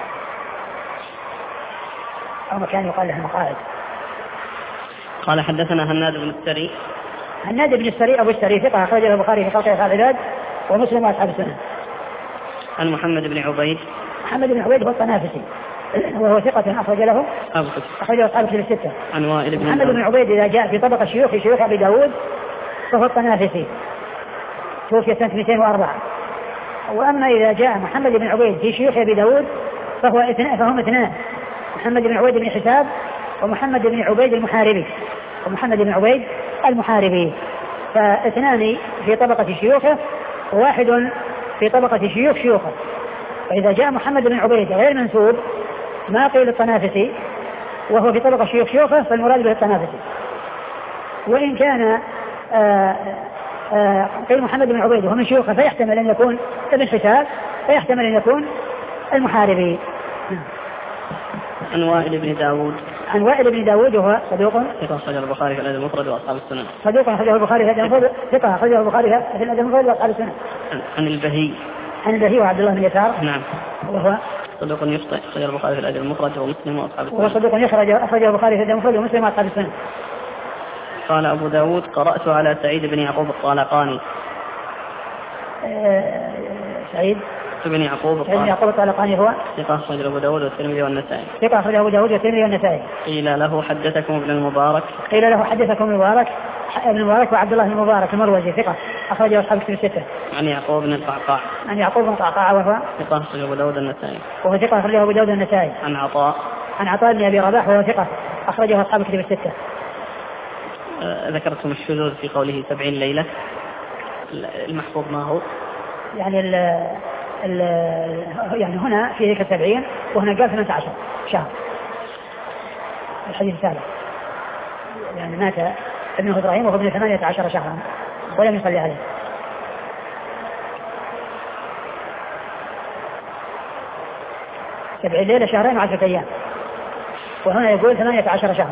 أو مكان يقال له المقاعد. قال حدثنا هناد بن السري. هناد بن السري أبو السري ثقة أخرجه البخاري في خلق أفعال العباد ومسلم وأصحاب السنة. عن محمد بن عبيد. محمد بن عبيد هو الطنافسي وهو ثقة أخرج له أخرجه أصحاب الكتب الستة. عن وائل بن محمد بن عبيد إذا جاء في طبقة شيوخ شيوخ أبي داود فهو الطنافسي، توفي سنة مئتين وأربعة. وأما إذا جاء محمد بن عبيد في شيوخ أبي داود فهو اثنان، فهم اثنان، محمد بن عبيد بن حساب ومحمد بن عبيد المحاربي، ومحمد بن عبيد المحاربي، فاثنان في طبقة شيوخه وواحد في طبقة شيوخ شيوخه. فإذا جاء محمد بن عبيد غير منسوب ما قيل الطنافسي وهو في طبقة شيوخ شيوخه فالمراد به الطنافسي. وإن كان آآ آآ قيل محمد بن عبيد وهو من شيوخه فيحتمل أن يكون ابن حساب، فيحتمل أن يكون المحاربي. عن وائل بن داود. عن وائل بن داود وهو صدوق ثقة أخرجه البخاري في الأدب المفرد وأصحاب السنن. صدوق أخرجه البخاري في الأدب المفرد ثقة أخرجه البخاري في الأدب المفرد وأصحاب السنن. عن البهي. عن البهي وعبد الله بن يسار. نعم. وهو صدوق يخطئ أخرجه البخاري في الأدب المفرد ومسلم وأصحاب السنن. وهو صدوق يخرج أخرجه البخاري في الأدب المفرد ومسلم وأصحاب السنن. قال أبو داود قرأت على سعيد بن يعقوب الطالقاني. أه سعيد بن يعقوب سعيد بن يعقوب الطالقاني هو ثقة أخرجه أبو داود والترمذي والنسائي. ثقة أخرجه أبو داود والترمذي والنسائي. قيل له حدثكم ابن المبارك. قيل له حدثكم المبارك ابن المبارك وعبد الله بن المبارك المروزي ثقة أخرجه أصحاب الكتب الستة. عن يعقوب بن القعقاع. عن يعقوب بن القعقاع وهو ثقة أخرجه أبو داود النسائي. وهو ثقة أخرجه أبو داود النسائي. عن عطاء. عن عطاء بن أبي رباح وهو ثقة أخرجه أصحاب الكتب الستة. أه ذكرتم الشذوذ في قوله سبعين ليلة، المحفوظ ما هو؟ يعني ال ال يعني هنا في ذكر سبعين وهنا قال ثمانية عشر شهر. الحديث السابق، يعني مات ابنه إبراهيم وهو ابن ثمانية عشر شهرا ولم يصلي عليه. سبعين ليلة شهرين وعشرة أيام، وهنا يقول ثمانية عشر شهرا.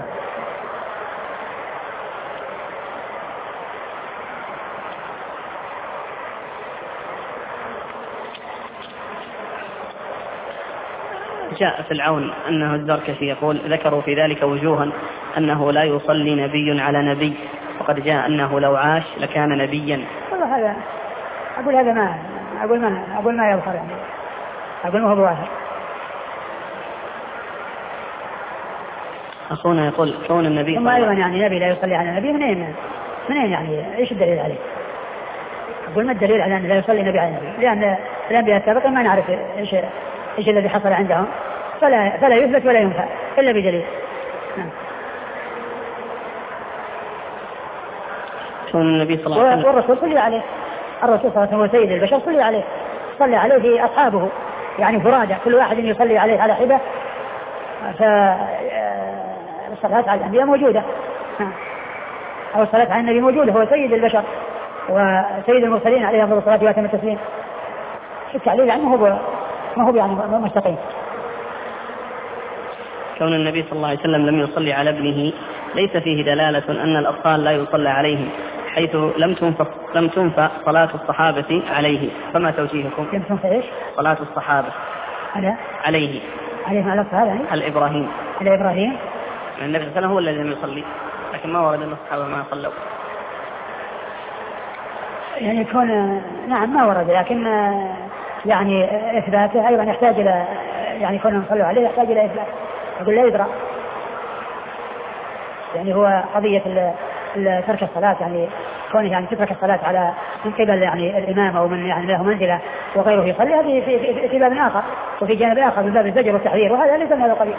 جاء في العون أنه الزركشي يقول ذكروا في ذلك وجوها أنه لا يصلي نبي على نبي، وقد جاء أنه لو عاش لكان نبيا. والله هذا أقول هذا ما أقول ما أقول ما يظهر، يعني أقول ما هو بواهر. أخونا يقول كون النبي ثم أيضا يعني نبي لا يصلي على نبي، منين منين يعني إيش الدليل عليه؟ أقول ما الدليل على أن لا يصلي نبي على نبي؟ لأن الأنبياء السابقين ما نعرف إيش إيش الذي حصل عندهم، فلا فلا يثبت ولا ينفع إلا بدليل. نعم. كون النبي صلى الله عليه وسلم والرسول صلى عليه، الرسول صلى الله عليه وسلم هو سيد البشر، صلى عليه صلى عليه أصحابه يعني فرادى، كل واحد يصلي عليه على حدة، فالصلاة على الأنبياء موجودة أو الصلاة على النبي موجودة، هو سيد البشر وسيد المرسلين عليه أفضل الصلاة وأتم التسليم. التعليل عنه هو ما هو يعني مستقيم. كون النبي صلى الله عليه وسلم لم يصلي على ابنه ليس فيه دلالة أن الأطفال لا يصلى عليهم، حيث لم تنفى لم تنفى صلاة الصحابة عليه، فما توجيهكم؟ لم تنفى إيش؟ صلاة الصحابة على عليه عليه على الصحابة يعني؟ على إبراهيم على إبراهيم. النبي صلى الله عليه وسلم هو الذي لم يصلي، لكن ما ورد أن الصحابة ما صلوا. يعني يكون نعم ما ورد، لكن يعني إثباته أيضا يحتاج إلى يعني كونهم صلوا عليه يحتاج إلى إثبات، أقول لا يدرى. يعني هو قضية ترك الصلاة، يعني كونه يعني تترك الصلاة على من قبل يعني الإمام أو من يعني له منزلة وغيره يصلي، هذه في, في, في باب آخر وفي جانب آخر من باب الزجر والتحذير، وهذا ليس من هذا القبيل.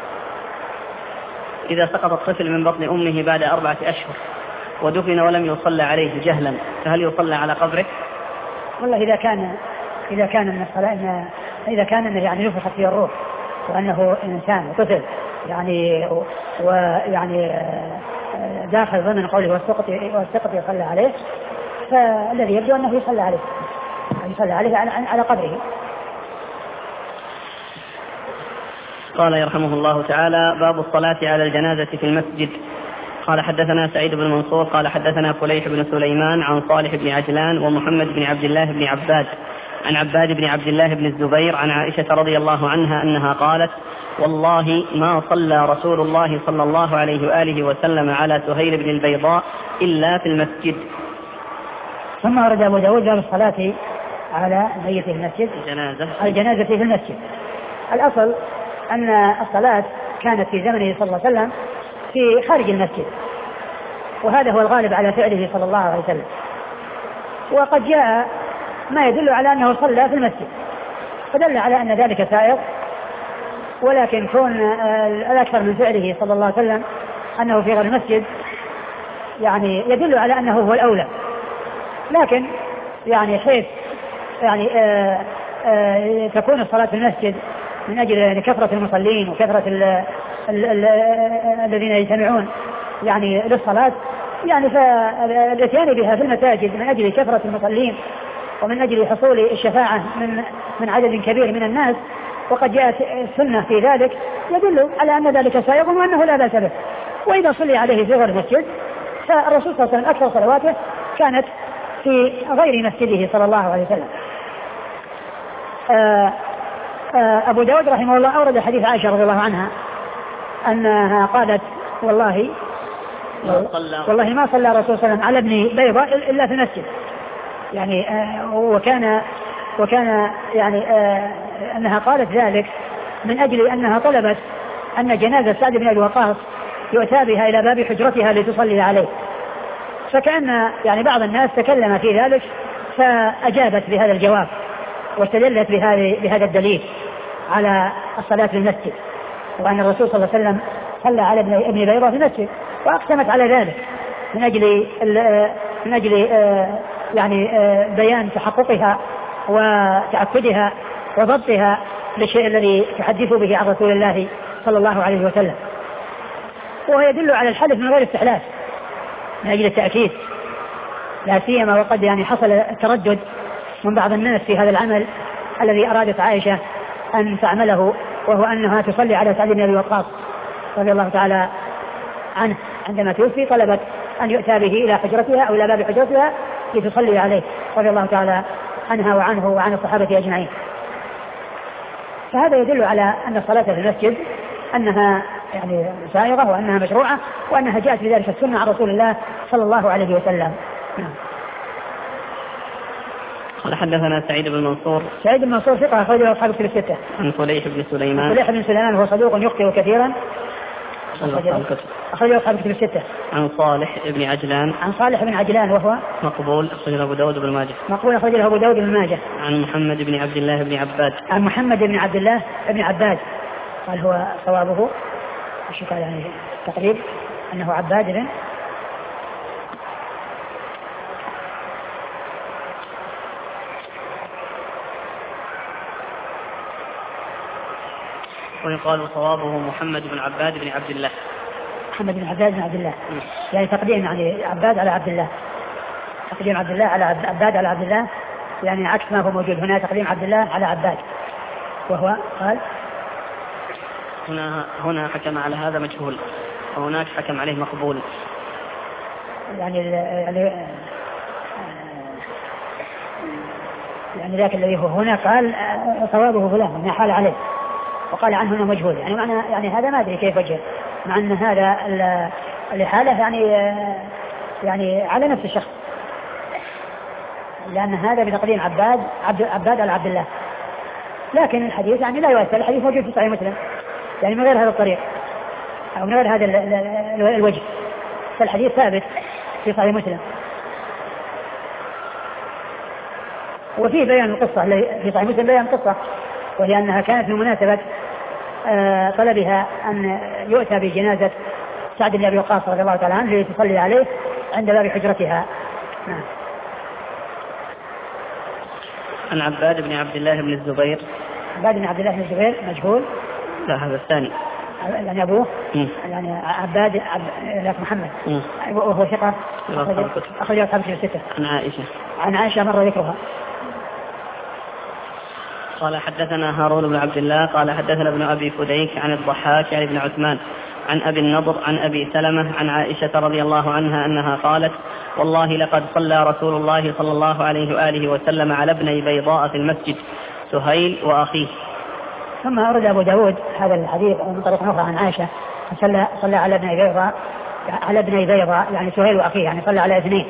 إذا سقط الطفل من بطن أمه بعد أربعة أشهر ودفن ولم يصلى عليه جهلا، فهل يصلى على قبره؟ والله إذا كان إذا كان من الصلاة إذا كان إنه يعني نفخت فيه الروح وأنه إنسان وطفل يعني ويعني داخل ضمن قوله والسقط والسقط يصلى عليه، فالذي يبدو أنه يصلى عليه يصلى عليه على قبره. قال يرحمه الله تعالى: باب الصلاة على الجنازة في المسجد. قال حدثنا سعيد بن منصور قال حدثنا فليح بن سليمان عن صالح بن عجلان ومحمد بن عبد الله بن عباد عن عباد بن عبد الله بن الزبير عن عائشة رضي الله عنها أنها قالت: والله ما صلى رسول الله صلى الله عليه وآله وسلم على سهيل بن البيضاء إلا في المسجد. ثم ورد أبو داود باب الصلاة على ميت في المسجد، الجنازة الجنازة في المسجد. الأصل أن الصلاة كانت في زمنه صلى الله عليه وسلم في خارج المسجد، وهذا هو الغالب على فعله صلى الله عليه وسلم، وقد جاء ما يدل على أنه صلى في المسجد فدل على أن ذلك سائر، ولكن كون الأكثر من فعله صلى الله عليه وسلم أنه في غير المسجد يعني يدل على أنه هو الأولى. لكن يعني حيث يعني آآ آآ تكون الصلاة في المسجد من أجل يعني كثرة المصلين وكثرة ال ال ال الذين يجتمعون يعني للصلاة، يعني فالاتيان بها في المساجد من أجل كثرة المصلين ومن أجل حصول الشفاعة من من عدد كبير من الناس، وقد جاءت السنة في ذلك يدل على أن ذلك سائغ وأنه لا بأس به. وإذا صلي عليه في غير المسجد فالرسول صلى الله عليه وسلم أكثر صلواته كانت في غير مسجده صلى الله عليه وسلم. آآ آآ أبو داود رحمه الله أورد حديث عائشة رضي الله عنها أنها قالت: والله والله ما صلى الرسول صلى الله عليه وسلم على ابن بيضاء إلا في المسجد. يعني وكان وكان يعني أنها قالت ذلك من أجل أنها طلبت أن جنازة سعد بن أبي وقاص يؤتى بها إلى باب حجرتها لتصلي عليه، فكان يعني بعض الناس تكلم في ذلك فأجابت بهذا الجواب واستدلت بهذا الدليل على الصلاة في المسجد، وأن الرسول صلى الله عليه وسلم صلى على ابن بيضاء في المسجد، وأقسمت على ذلك من أجل من أجل يعني بيان تحققها وتأكدها وضبطها للشيء الذي تحدث به عن رسول الله صلى الله عليه وسلم. وهو يدل على الحلف من غير استحلاف من أجل التأكيد، لا سيما وقد يعني حصل التردد من بعض الناس في هذا العمل الذي أرادت عائشة أن تعمله، وهو أنها تصلي على سعد بن أبي وقاص رضي الله تعالى عنه عندما توفي، طلبت أن يؤتى به إلى حجرتها أو إلى باب حجرتها لتصلي عليه رضي الله تعالى عنها وعنه وعن الصحابة أجمعين. فهذا يدل على أن الصلاة في المسجد أنها يعني سائغة وأنها مشروعة وأنها جاءت بذلك السنة عن رسول الله صلى الله عليه وسلم. قال حدثنا سعيد بن منصور. سعيد بن منصور ثقة أخرجه أصحاب الكتب الستة. عن فليح بن سليمان. فليح بن سليمان هو صدوق يخطئ كثيرا، أخرجه أصحاب الكتب الستة. عن صالح بن عجلان. عن صالح بن عجلان وهو مقبول، أخرجه أبو داود بن ماجه. مقبول، أخرجه أبو داود بن ماجه. عن محمد بن عبد الله بن عباد. عن محمد بن عبد الله بن عباد، قال هو صوابه ايش قال يعني تقريب انه عباد بن ويقال صوابه محمد بن عباد بن عبد الله. محمد بن عباد بن عبد الله يعني تقديم يعني عباد على عبد الله، تقديم عبد الله على عباد على عبد الله، يعني عكس ما هو موجود هنا، تقديم عبد الله على عباد. وهو قال هنا هنا حكم على هذا مجهول وهناك حكم عليه مقبول، يعني يعني يعني ذاك الذي هو هنا قال صوابه فلان من حال عليه وقال عنه انه مجهول، يعني معنى يعني هذا ما ادري كيف وجه، مع ان هذا الحاله يعني يعني على نفس الشخص، لان هذا بتقديم عباد عبد عباد على عبد الله، لكن الحديث يعني لا يؤثر، الحديث موجود في صحيح مسلم يعني من غير هذا الطريق او من غير هذا الوجه، فالحديث ثابت في صحيح مسلم. وفيه بيان القصة في صحيح مسلم، بيان القصة وهي أنها كانت من مناسبة طلبها أن يؤتى بجنازة سعد بن أبي وقاص رضي الله تعالى عنه لتصلي عليه عند باب حجرتها. نعم. عن عباد بن عبد الله بن الزبير. عباد بن عبد الله بن الزبير مجهول. لا هذا الثاني يعني أبوه م. يعني عباد عب... محمد م. وهو ثقة أخرج أصحاب الكتب الستة. عن عائشة. عن عائشة مر ذكرها. قال حدثنا هارون بن عبد الله قال حدثنا ابن أبي فديك عن الضحاك عن ابن عثمان عن أبي النضر عن أبي سلمة عن عائشة رضي الله عنها أنها قالت والله لقد صلى رسول الله صلى الله عليه وآله وسلم على ابني بيضاء في المسجد سهيل وأخيه. ثم أورد أبو داود هذا الحديث من طريق أخرى عن عائشة صلى صلى على ابني بيضاء على ابني بيضاء يعني سهيل وأخيه، يعني صلى على اثنين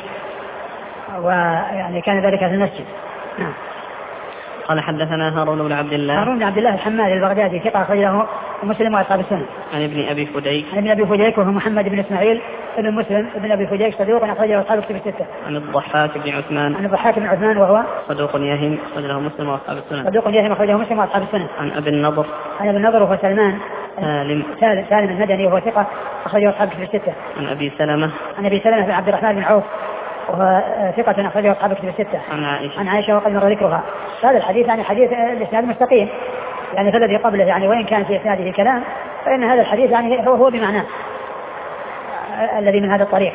ويعني كان ذلك في المسجد. نعم. قال حدثنا هارون بن عبد الله. هارون بن عبد الله الحمال البغدادي ثقة أخرجه مسلم وأصحاب السنة. عن ابن أبي فديك. عن ابن أبي فديك وهو محمد بن إسماعيل ابن مسلم ابن أبي فديك صدوق أخرجه أصحاب الكتب الستة. عن الضحاك بن عثمان. عن الضحاك بن عثمان وهو صدوق يهم أخرجه مسلم وأصحاب السنة. صدوق يهم أخرجه مسلم وأصحاب السنة. عن أبي النضر. عن أبي النضر وهو سلمان سالم سالم, سالم المدني وهو ثقة أخرجه أصحاب الكتب الستة. عن أبي سلمة. عن أبي سلمة بن عبد الرحمن بن عوف وهو ثقة أخرجه أصحاب الكتب الستة. عن عائشة. عن عائشة وقد مر ذكرها. هذا الحديث يعني حديث الإسناد مستقيم، يعني فالذي قبله يعني وإن كان في إسناده كلام فإن هذا الحديث يعني هو هو بمعناه الذي من هذا الطريق.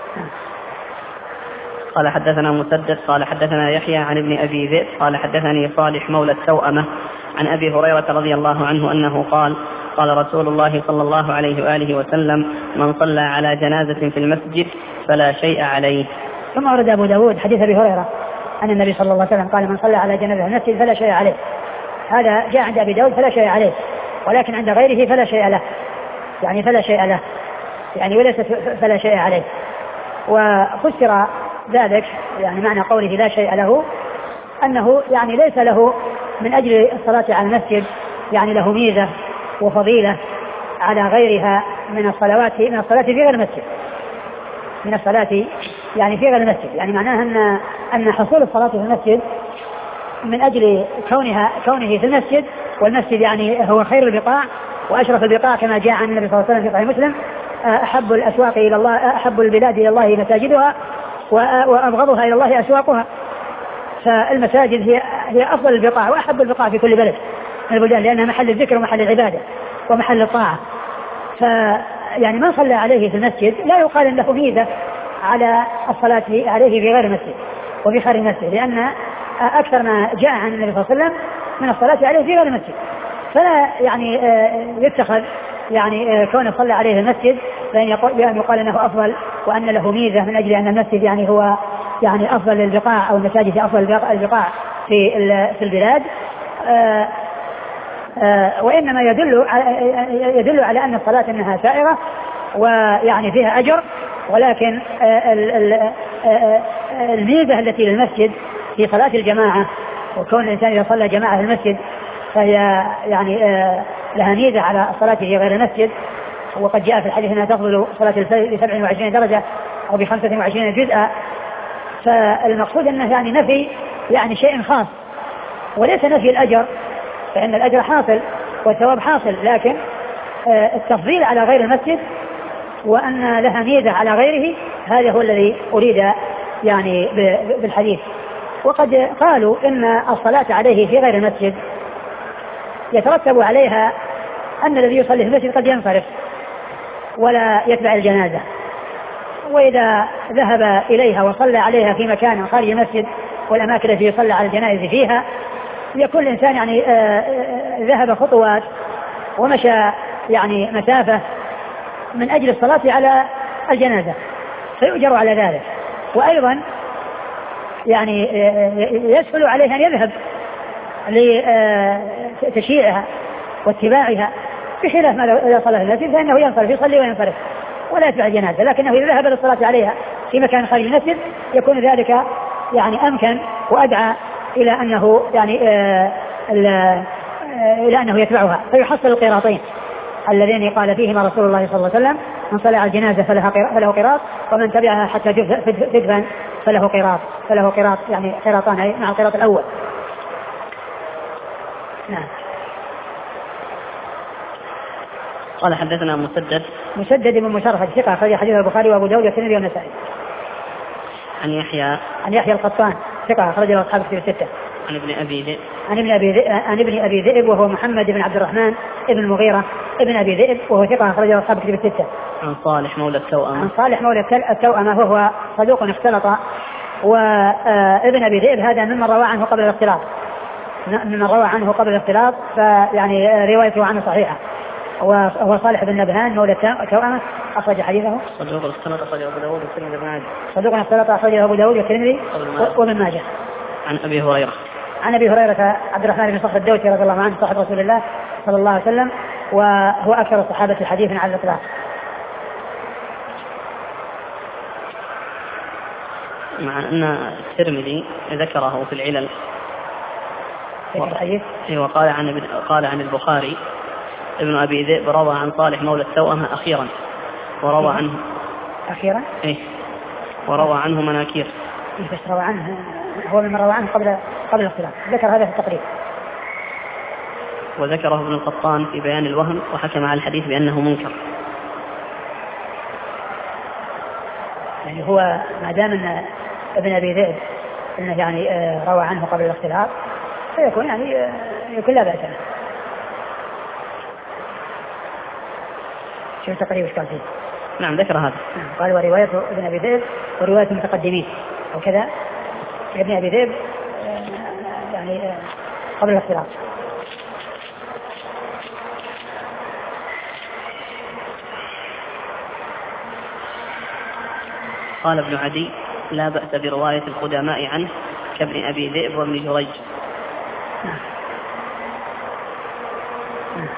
قال حدثنا مسدد قال حدثنا يحيى عن ابن أبي ذئب قال حدثني صالح مولى التوأمة عن أبي هريرة رضي الله عنه أنه قال قال رسول الله صلى الله عليه وآله وسلم من صلى على جنازة في المسجد فلا شيء عليه. ثم ورد أبو داود حديث أبي هريرة أن النبي صلى الله عليه وسلم قال من صلى على جنازة في المسجد فلا شيء عليه. هذا جاء عند أبي داود فلا شيء عليه، ولكن عند غيره فلا شيء له، يعني فلا شيء له يعني وليس فلا شيء عليه. وفسر ذلك يعني معنى قوله لا شيء له أنه يعني ليس له من أجل الصلاة على المسجد يعني له ميزة وفضيلة على غيرها من الصلوات من الصلاة في غير المسجد من الصلاة يعني في غير المسجد، يعني معناها أن أن حصول الصلاة في المسجد من أجل كونها كونه في المسجد، والمسجد يعني هو خير البقاع وأشرف البقاع كما جاء عن النبي صلى الله عليه وسلم في صحيح مسلم أحب الأسواق إلى الله أحب البلاد إلى الله مساجدها وأبغضها إلى الله أسواقها. فالمساجد هي هي أفضل البقاع وأحب البقاع في كل بلد من البلدان، لأنها محل الذكر ومحل العبادة ومحل الطاعة. يعني من صلى عليه في المسجد لا يقال أن له ميزة على الصلاة عليه في غير المسجد وفي خارج المسجد، لأن أكثر ما جاء عن النبي صلى الله عليه وسلم من الصلاة عليه في غير المسجد، فلا يعني يتخذ يعني كونه صلى عليه في المسجد بأن يقال أنه أفضل وأن له ميزة من أجل أن المسجد يعني هو يعني أفضل البقاع أو المساجد أفضل البقاع في في البلاد. آآ آآ وإنما يدل يدل على أن الصلاة أنها سائرة ويعني فيها أجر، ولكن الميزة التي للمسجد في صلاة الجماعة وكون الإنسان إذا صلى جماعة في المسجد فهي يعني لها ميزة على الصلاة في غير المسجد. وقد جاء في الحديث أنها تفضل صلاة الفجر بسبع وعشرين درجة أو بخمسة وعشرين جزءا. فالمقصود أنه يعني نفي يعني شيء خاص وليس نفي الأجر، فإن الأجر حاصل والثواب حاصل، لكن التفضيل على غير المسجد وأن لها ميزة على غيره هذا هو الذي أريد يعني بالحديث. وقد قالوا إن الصلاة عليه في غير المسجد يترتب عليها أن الذي يصلي في المسجد قد ينصرف ولا يتبع الجنازة، وإذا ذهب إليها وصلى عليها في مكان خارج المسجد والأماكن التي يصلى على الجنائز فيها يكون الإنسان يعني ذهب خطوات ومشى يعني مسافة من أجل الصلاة على الجنازة فيؤجر على ذلك. وأيضا يعني يسهل عليه أن يذهب لتشييعها واتباعها، بخلاف ما لو صلى في المسجد فإنه ينصرف يصلي وينصرف ولا يتبع الجنازة، لكنه إذا ذهب للصلاة عليها في مكان خارج المسجد يكون ذلك يعني أمكن وأدعى إلى أنه يعني آه آه إلى أنه يتبعها فيحصل القراطين الذين قال فيهما رسول الله صلى الله عليه وسلم: من صلى على الجنازة فله قراط ومن تبعها حتى تدفن فله قراط فله قراط يعني قراطان مع القراط الأول. نعم. قال حدثنا مسدد مسدد بن مشرف ثقة أخرج حديث البخاري وأبو داود والترمذي والنسائي. عن يحيى عن يحيى القطان ثقة أخرج له أصحاب الكتب الستة. عن ابن أبي ذئب عن ابن أبي ذئب عن ابن أبي ذئب وهو محمد بن عبد الرحمن ابن المغيرة ابن أبي ذئب وهو ثقة أخرج له أصحاب الكتب الستة. عن صالح مولى التوأمة عن صالح مولى التوأمة وهو صدوق اختلط، وابن أبي ذئب هذا ممن روى عنه قبل الاختلاط ممن روى عنه قبل الاختلاط فيعني روايته عنه صحيحة. وهو صالح بن نبهان مولى التوأمة أخرج حديثه صدوق اختلط أخرجه أبو داود والترمذي وابن ماجه. صدوق اختلط أخرجه أبو داود والترمذي وابن ماجه. عن أبي هريرة عن أبي هريرة عبد الرحمن بن صخر الدوسي رضي الله عنه صاحب رسول الله صلى الله عليه وسلم وهو أكثر الصحابة حديثا على الإطلاق. مع أن الترمذي ذكره في العلل وقال عن قال عن البخاري ابن أبي ذئب روى عن صالح مولى التوأمة أخيرا وروى عنه أخيرا إيه وروى عنه مناكير بس روى عنه هو من روى عنه قبل قبل الاختلاف ذكر هذا في التقريب. وذكره ابن القطان في بيان الوهم وحكم على الحديث بأنه منكر. يعني هو ما دام أن ابن أبي ذئب أنه يعني روى عنه قبل الاختلاف فيكون يعني يكون لا بأس. شو التقريب ايش قال فيه؟ نعم ذكر هذا. قال ورواية ابن أبي ذئب ورواية المتقدمين وكذا ابن أبي ذئب يعني قبل الاختلاط. قال ابن عدي: لا بأس برواية القدماء عنه كابن أبي ذئب وابن جريج. نعم. نعم.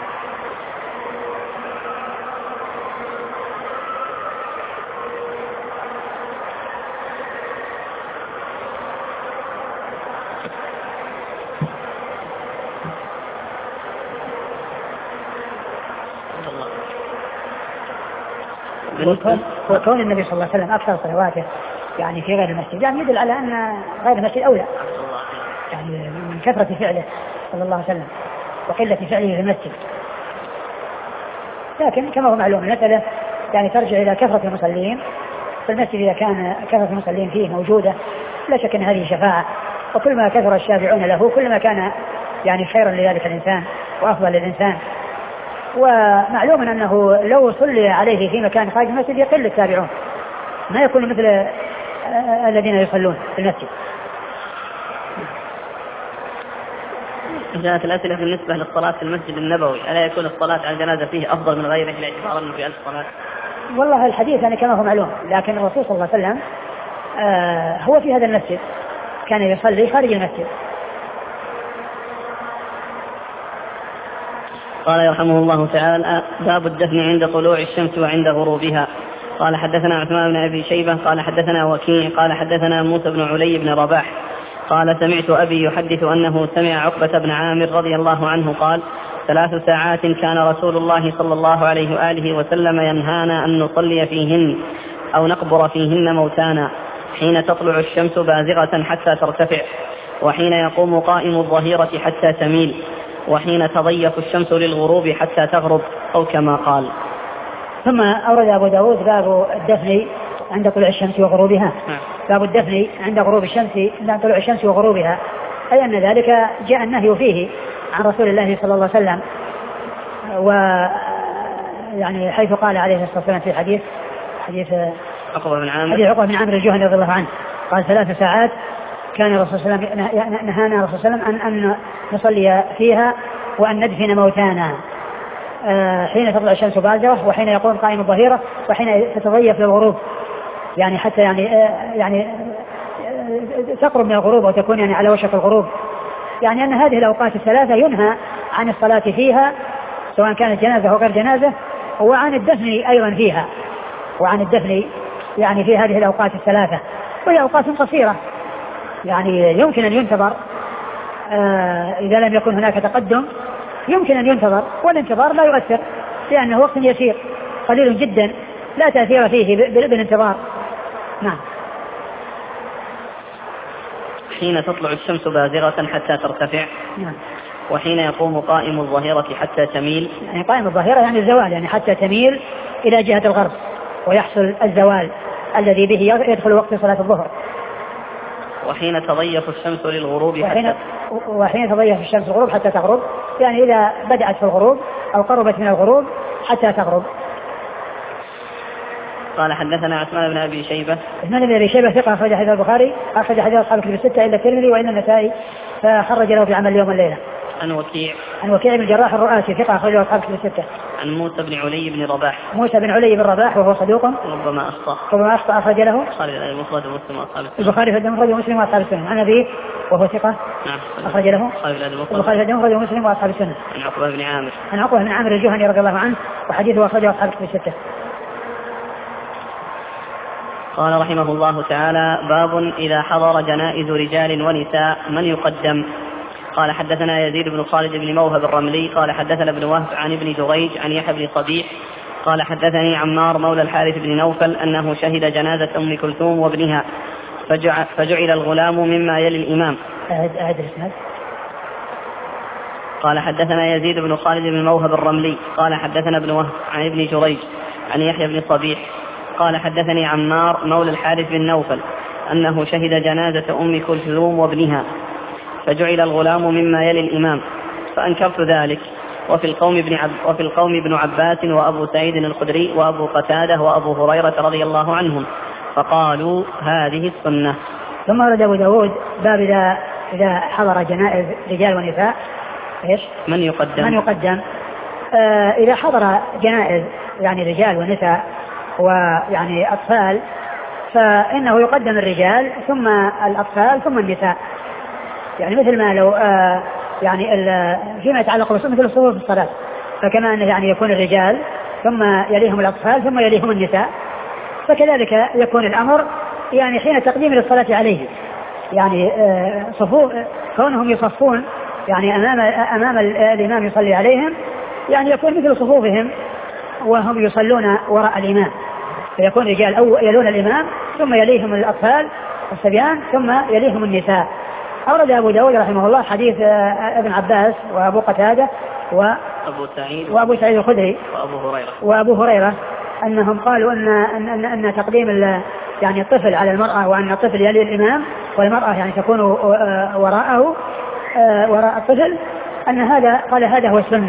وكون النبي صلى الله عليه وسلم أكثر صلواته يعني في غير المسجد يعني يدل على أن غير المسجد أولى يعني من كثرة فعله صلى الله عليه وسلم وقلة فعله في المسجد. لكن كما هو معلوم المسألة يعني ترجع إلى كثرة المصلين في المسجد. إذا كان كثرة المصلين فيه موجودة لا شك أن هذه شفاعة، وكل ما كثر الشافعون له كل ما كان يعني خيرا لذلك الإنسان وأفضل للإنسان. ومعلوم أنه لو صلي عليه في مكان خارج المسجد يقل التابعون، ما يكون مثل الذين يصلون في المسجد. جاءت الأسئلة بالنسبة للصلاة في المسجد النبوي، ألا يكون الصلاة على الجنازة فيه أفضل من غيره باعتبار أنه في ألف صلاة؟ والله الحديث يعني كما هو معلوم، لكن الرسول صلى الله عليه وسلم آه هو في هذا المسجد كان يصلي خارج المسجد. قال يرحمه الله تعالى: باب الدفن عند طلوع الشمس وعند غروبها. قال حدثنا عثمان بن أبي شيبة قال حدثنا وكيع قال حدثنا موسى بن علي بن رباح قال سمعت أبي يحدث أنه سمع عقبة بن عامر رضي الله عنه قال: ثلاث ساعات كان رسول الله صلى الله عليه وآله وسلم ينهانا أن نصلي فيهن أو نقبر فيهن موتانا، حين تطلع الشمس بازغة حتى ترتفع، وحين يقوم قائم الظهيرة حتى تميل، وحين تضيف الشمس للغروب حتى تغرب، أو كما قال. ثم أورد أبو داود باب الدفن عند طلوع الشمس وغروبها. باب الدفن عند غروب الشمس عند طلوع الشمس وغروبها، أي أن ذلك جاء النهي فيه عن رسول الله صلى الله عليه وسلم، و يعني حيث قال عليه الصلاة والسلام في حديث حديث عقبة بن عامر حديث عقبة بن عامر الجهني رضي الله عنه قال: ثلاث ساعات كان الرسول صلى الله عليه وسلم نهانا الرسول صلى الله عليه وسلم أن نصلي فيها وأن ندفن موتانا، حين تطلع الشمس بازغة، وحين يقوم قائم الظهيرة، وحين تتضيف للغروب، يعني حتى يعني يعني تقرب من الغروب وتكون يعني على وشك الغروب. يعني أن هذه الأوقات الثلاثة ينهى عن الصلاة فيها سواء كانت جنازة أو غير جنازة، وعن الدفن أيضا فيها، وعن الدفن يعني في هذه الأوقات الثلاثة، وهي أوقات قصيرة يعني يمكن أن ينتظر آه إذا لم يكن هناك تقدم يمكن أن ينتظر، والانتظار لا يؤثر لأنه وقت يسير قليل جدا لا تأثير فيه بالانتظار. نعم. حين تطلع الشمس بازغة حتى ترتفع. نعم. وحين يقوم قائم الظهيرة حتى تميل. يعني قائم الظهيرة يعني الزوال، يعني حتى تميل إلى جهة الغرب ويحصل الزوال الذي به يدخل وقت صلاة الظهر. وحين تضيف الشمس للغروب وحين, حتى وحين تضيف الشمس الغروب حتى تغرب، يعني إذا بدأت في الغروب أو قربت من الغروب حتى تغرب. قال حدثنا عثمان بن أبي شيبة. عثمان بن أبي شيبة ثقة أخرج حديث البخاري أخرج حديث أصحاب الكتب الستة إلا الترمذي وإلا النسائي، فخرج له في عمل اليوم والليلة. عن وكيع. عن وكيع بن الجراح الرؤاسي ثقة أخرج له أصحاب الكتب الستة. عن موسى بن علي بن رباح. موسى بن علي بن رباح وهو صدوق ربما أخطأ. ربما أخطأ أخرج له البخاري المفرد ومسلم وأصحاب السنن. البخاري في المفرد ومسلم وأصحاب السنن. عن أبيه وهو ثقة. نعم. أخرج له البخاري في المفرد ومسلم وأصحاب السنن. عن عقبة بن عامر. عن عقبة بن عامر الجهني رضي الله عنه وحديثه أخرجه أصحاب الكتب الستة. قال رحمه الله تعالى: باب إذا حضر جنائز رجال ونساء من يقدم. قال حدثنا يزيد بن خالد بن موهب الرملي قال حدثنا ابن وهب عن ابن جريج عن يحيى بن صبيح قال حدثني عمار مولى الحارث بن نوفل أنه شهد جنازة أم كلثوم وابنها فجعل, فجعل الغلام مما يلي الإمام. قال حدثنا يزيد بن خالد بن موهب الرملي قال حدثنا ابن وهب عن ابن جريج عن يحيى بن صبيح قال حدثني عمار مولى الحارث بن نوفل أنه شهد جنازة أم كلثوم وابنها فجعل الغلام مما يلي الإمام، فأنكرت ذلك. وفي القوم ابن عب وفي القوم ابن عباس وأبو سعيد الخدري وأبو قتادة وأبو هريرة رضي الله عنهم، فقالوا هذه السنة. ثم ورد أبو داود باب إذا إذا حضر جنائز رجال ونساء إيش؟ من يقدم. من يقدم آه إذا حضر جنائز يعني رجال ونساء ويعني أطفال فإنه يقدم الرجال ثم الأطفال ثم النساء، يعني مثل ما لو آه يعني فيما يتعلق مثل الصفوف في الصلاة، فكما أنه يعني يكون الرجال ثم يليهم الأطفال ثم يليهم النساء، فكذلك يكون الأمر يعني حين تقديم للصلاة عليهم، يعني آه صفوف كونهم يصفون يعني أمام أمام الإمام يصلي عليهم، يعني يكون مثل صفوفهم وهم يصلون وراء الإمام، فيكون رجال أو يلون الإمام ثم يليهم الأطفال والصبيان ثم يليهم النساء. أورد أبو داود رحمه الله حديث ابن عباس وأبو قتادة وأبو سعيد وأبو سعيد الخدري وأبو هريرة وأبو هريرة أنهم قالوا أن أن أن, أن تقديم يعني الطفل على المرأة وأن الطفل يلي الإمام والمرأة يعني تكون وراءه وراء الطفل، أن هذا قال هذا هو السنة،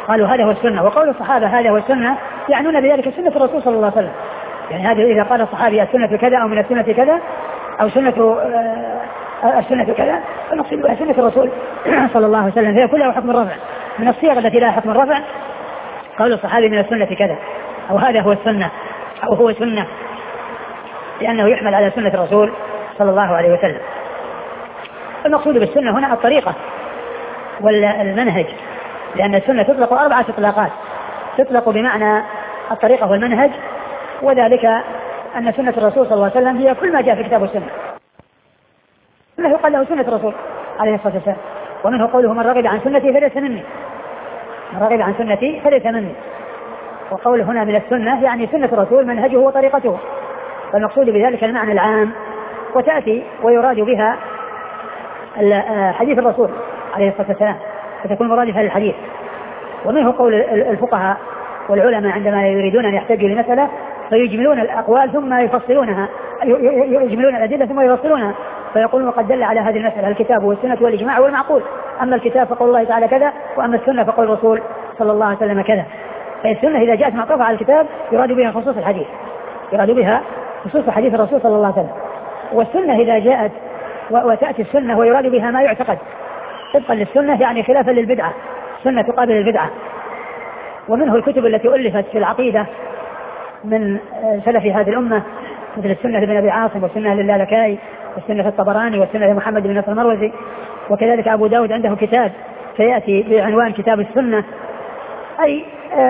قالوا هذا هو السنة. وقول الصحابة هذا هو السنة يعنون بذلك سنة الرسول صلى الله عليه وسلم. يعني هذا إذا قال الصحابي السنة كذا أو من السنة كذا أو سنة آه السنة كذا فنقصد بها سنة الرسول صلى الله عليه وسلم، فهي كلها حكم الرفع. من الصيغ التي لها حكم الرفع قول الصحابي من السنة كذا أو هذا هو السنة أو هو سنة، لأنه يحمل على سنة الرسول صلى الله عليه وسلم. المقصود بالسنة هنا الطريقة والمنهج، لأن السنة تطلق أربعة إطلاقات، تطلق بمعنى الطريقة والمنهج، وذلك أن سنة الرسول صلى الله عليه وسلم هي كل ما جاء في كتاب السنة، لا يقال له سنة الرسول عليه الصلاة والسلام. ومنه قوله من رغب عن سنتي فليس مني، من رغب عن سنتي فليس مني. وقوله هنا من السنة يعني سنة الرسول منهجه وطريقته، فالمقصود بذلك المعنى العام، وتأتي ويراد بها حديث الرسول عليه الصلاة والسلام فتكون مرادفة للحديث. ومنه قول الفقهاء والعلماء عندما يريدون أن يحتجوا لمسألة فيجملون الأقوال ثم يفصلونها، يجملون الأدلة ثم يفصلونها، فيقولون وقد دل على هذه المسألة الكتاب والسنة والإجماع والمعقول، أما الكتاب فقول الله تعالى كذا، وأما السنة فقول الرسول صلى الله عليه وسلم كذا. فالسنة إذا جاءت معطوفة على الكتاب يراد بها خصوص الحديث، يراد بها خصوص حديث الرسول صلى الله عليه وسلم. والسنة إذا جاءت وتأتي السنة ويراد بها ما يعتقد طبقا للسنة، يعني خلافا للبدعة، السنة تقابل البدعة. ومنه الكتب التي ألفت في العقيدة من سلف هذه الأمة مثل السنة لابن أبي عاصم والسنة للالكائي والسنة الطبراني والسنة لمحمد بن نصر المروزي. وكذلك أبو داود عنده كتاب سيأتي بعنوان كتاب السنة، أي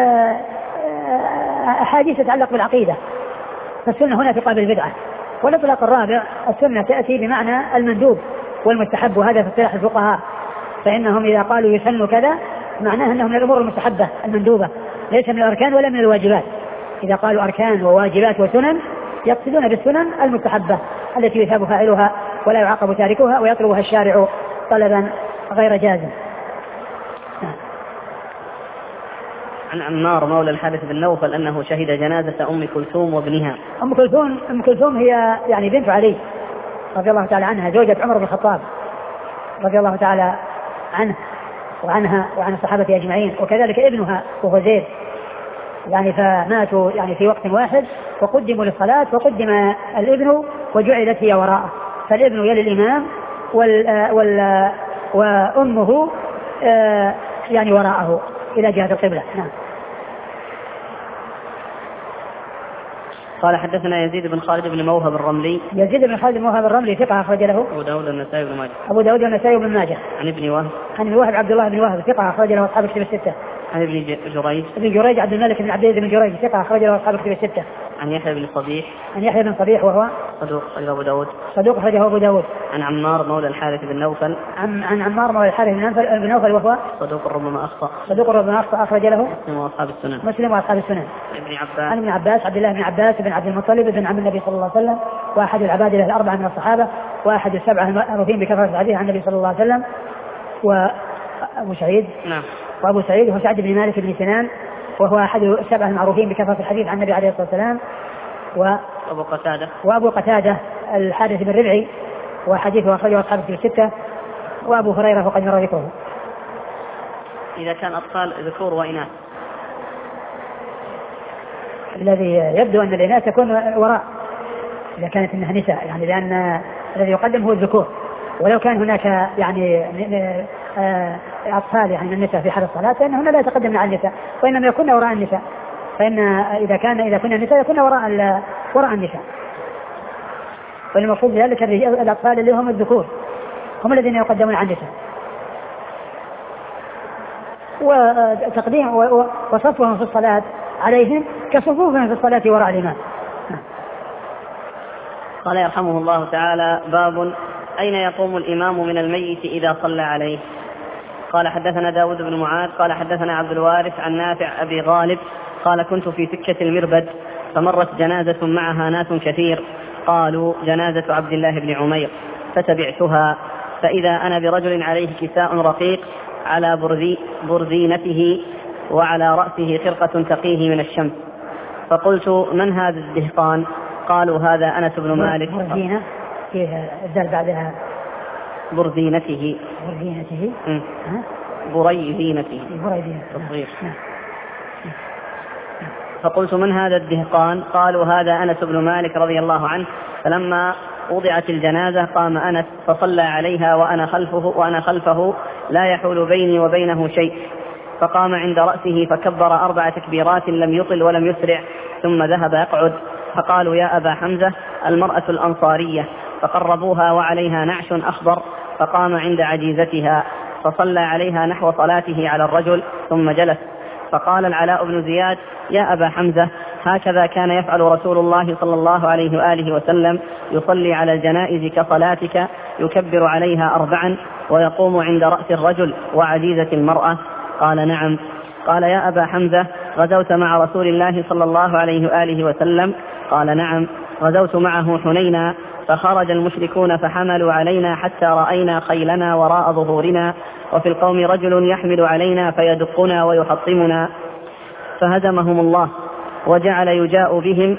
أحاديث تتعلق بالعقيدة. فالسنة هنا تقابل البدعة. والإطلاق الرابع السنة تأتي بمعنى المندوب والمستحب، وهذا في اصطلاح الفقهاء، فإنهم إذا قالوا يسن كذا معناه أنه من الأمور المستحبة المندوبة، ليس من الأركان ولا من الواجبات. إذا قالوا أركان وواجبات وسنن يقصدون بالسنن المستحبة التي يثاب فاعلها ولا يعاقب تاركها ويطلبها الشارع طلبا غير جازم. عن عمار مولى الحارث بن نوفل أنه شهد جنازة أم كلثوم وابنها. أم كلثوم أم كلثوم هي يعني بنت علي رضي الله تعالى عنها، زوجة عمر بن الخطاب رضي الله تعالى عنه وعنها وعن الصحابة أجمعين، وكذلك ابنها وهو زيد، يعني فماتوا يعني في وقت واحد وقدموا للصلاة، وقدم الابن وجعلت هي وراءه، فالابن يلي الإمام وال وال وأمه يعني وراءه إلى جهة القبلة. نعم. قال حدثنا يزيد بن خالد بن موهب الرملي. يزيد بن خالد بن موهب الرملي ثقة أخرج له أبو داود والنسائي بن ماجه. أبو داود والنسائي بن ماجه. عن ابن وهب. عن ابن وهب عبد الله بن وهب ثقة أخرج له أصحاب الكتب الستة. عن ابن جريج. ابن جريج عبد الملك بن عبد العزيز بن جريج ثقة أخرج له أصحاب الكتب الستة. عن يحيى بن صبيح. عن يحيى بن صبيح وهو صدوق أخرجه أبو داود. صدوق أخرجه أبو داود. عن عمار مولى الحارث بن نوفل. عن عن عمار مولى الحارث بن نوفل وهو صدوق ربما أخطأ. صدوق ربما أخطأ أخرج له مسلم وأصحاب السنن. مسلم وأصحاب السنن. ابن عباس. عن ابن عباس عبد الله بن عباس بن عبد المطلب بن عم النبي صلى الله عليه وسلم، وأحد العبادلة الأربعة من الصحابة، وأحد السبعة المعروفين بكثرة الحديث عن النبي صلى الله عليه وسلم. وأبو سعيد. نعم. وأبو سعيد هو سعد بن مالك بن سنان، وهو أحد السبعة المعروفين بكثرة الحديث عن النبي عليه الصلاة والسلام. وأبو قتادة. وأبو قتادة الحارث بن ربعي وحديثه أخرجه أصحاب الكتب الستة. وأبو هريرة وقد مر ذكره. إذا كان أطفال ذكور وإناث. الذي يبدو أن الإناث تكون وراء إذا كانت إنها نساء، يعني لأن الذي يقدم هو الذكور، ولو كان هناك يعني أطفال يعني من النساء في حال الصلاة فإنهن لا يتقدمن على النساء وإنما يكون وراء النساء، فإن إذا كان إذا كنا النساء يكون وراء وراء النساء. والمقصود بذلك الأطفال اللي هم الذكور هم الذين يقدمون على النساء، وتقديم وصفهم في الصلاة عليهم كصفوفهم في الصلاة وراء الإمام. قال يرحمه الله تعالى: باب أين يقوم الإمام من الميت إذا صلى عليه. قال حدثنا داود بن معاذ قال حدثنا عبد الوارث عن نافع أبي غالب قال: كنت في سكة المربد فمرت جنازة معها ناس كثير، قالوا: جنازة عبد الله بن عمير، فتبعتها فإذا أنا برجل عليه كساء رقيق على برذي برذينته وعلى رأسه خرقة تقيه من الشمس، فقلت: من هذا الدهقان؟ قالوا: هذا أنس بن مالك. برذينة فيها الدال بعدها برذينته. برذينته بريذينته. بريذينة. فقلت من هذا الدهقان؟ قالوا هذا أنس بن مالك رضي الله عنه. فلما وضعت الجنازة قام أنس فصلى عليها وأنا خلفه, وأنا خلفه لا يحول بيني وبينه شيء، فقام عند رأسه فكبر أربع تكبيرات لم يطل ولم يسرع ثم ذهب يقعد. فقالوا يا أبا حمزة المرأة الأنصارية، فقربوها وعليها نعش أخضر، فقام عند عجيزتها فصلى عليها نحو صلاته على الرجل ثم جلس. فقال العلاء بن زياد يا أبا حمزة هكذا كان يفعل رسول الله صلى الله عليه وآله وسلم، يصلي على الجنائز كصلاتك، يكبر عليها أربعا ويقوم عند رأس الرجل وعجيزة المرأة. قال نعم. قال يا أبا حمزة غزوت مع رسول الله صلى الله عليه وآله وسلم؟ قال نعم، غزوت معه حنينا، فخرج المشركون فحملوا علينا حتى رأينا خيلنا وراء ظهورنا، وفي القوم رجل يحمل علينا فيدقنا ويحطمنا، فهزمهم الله وجعل يجاء بهم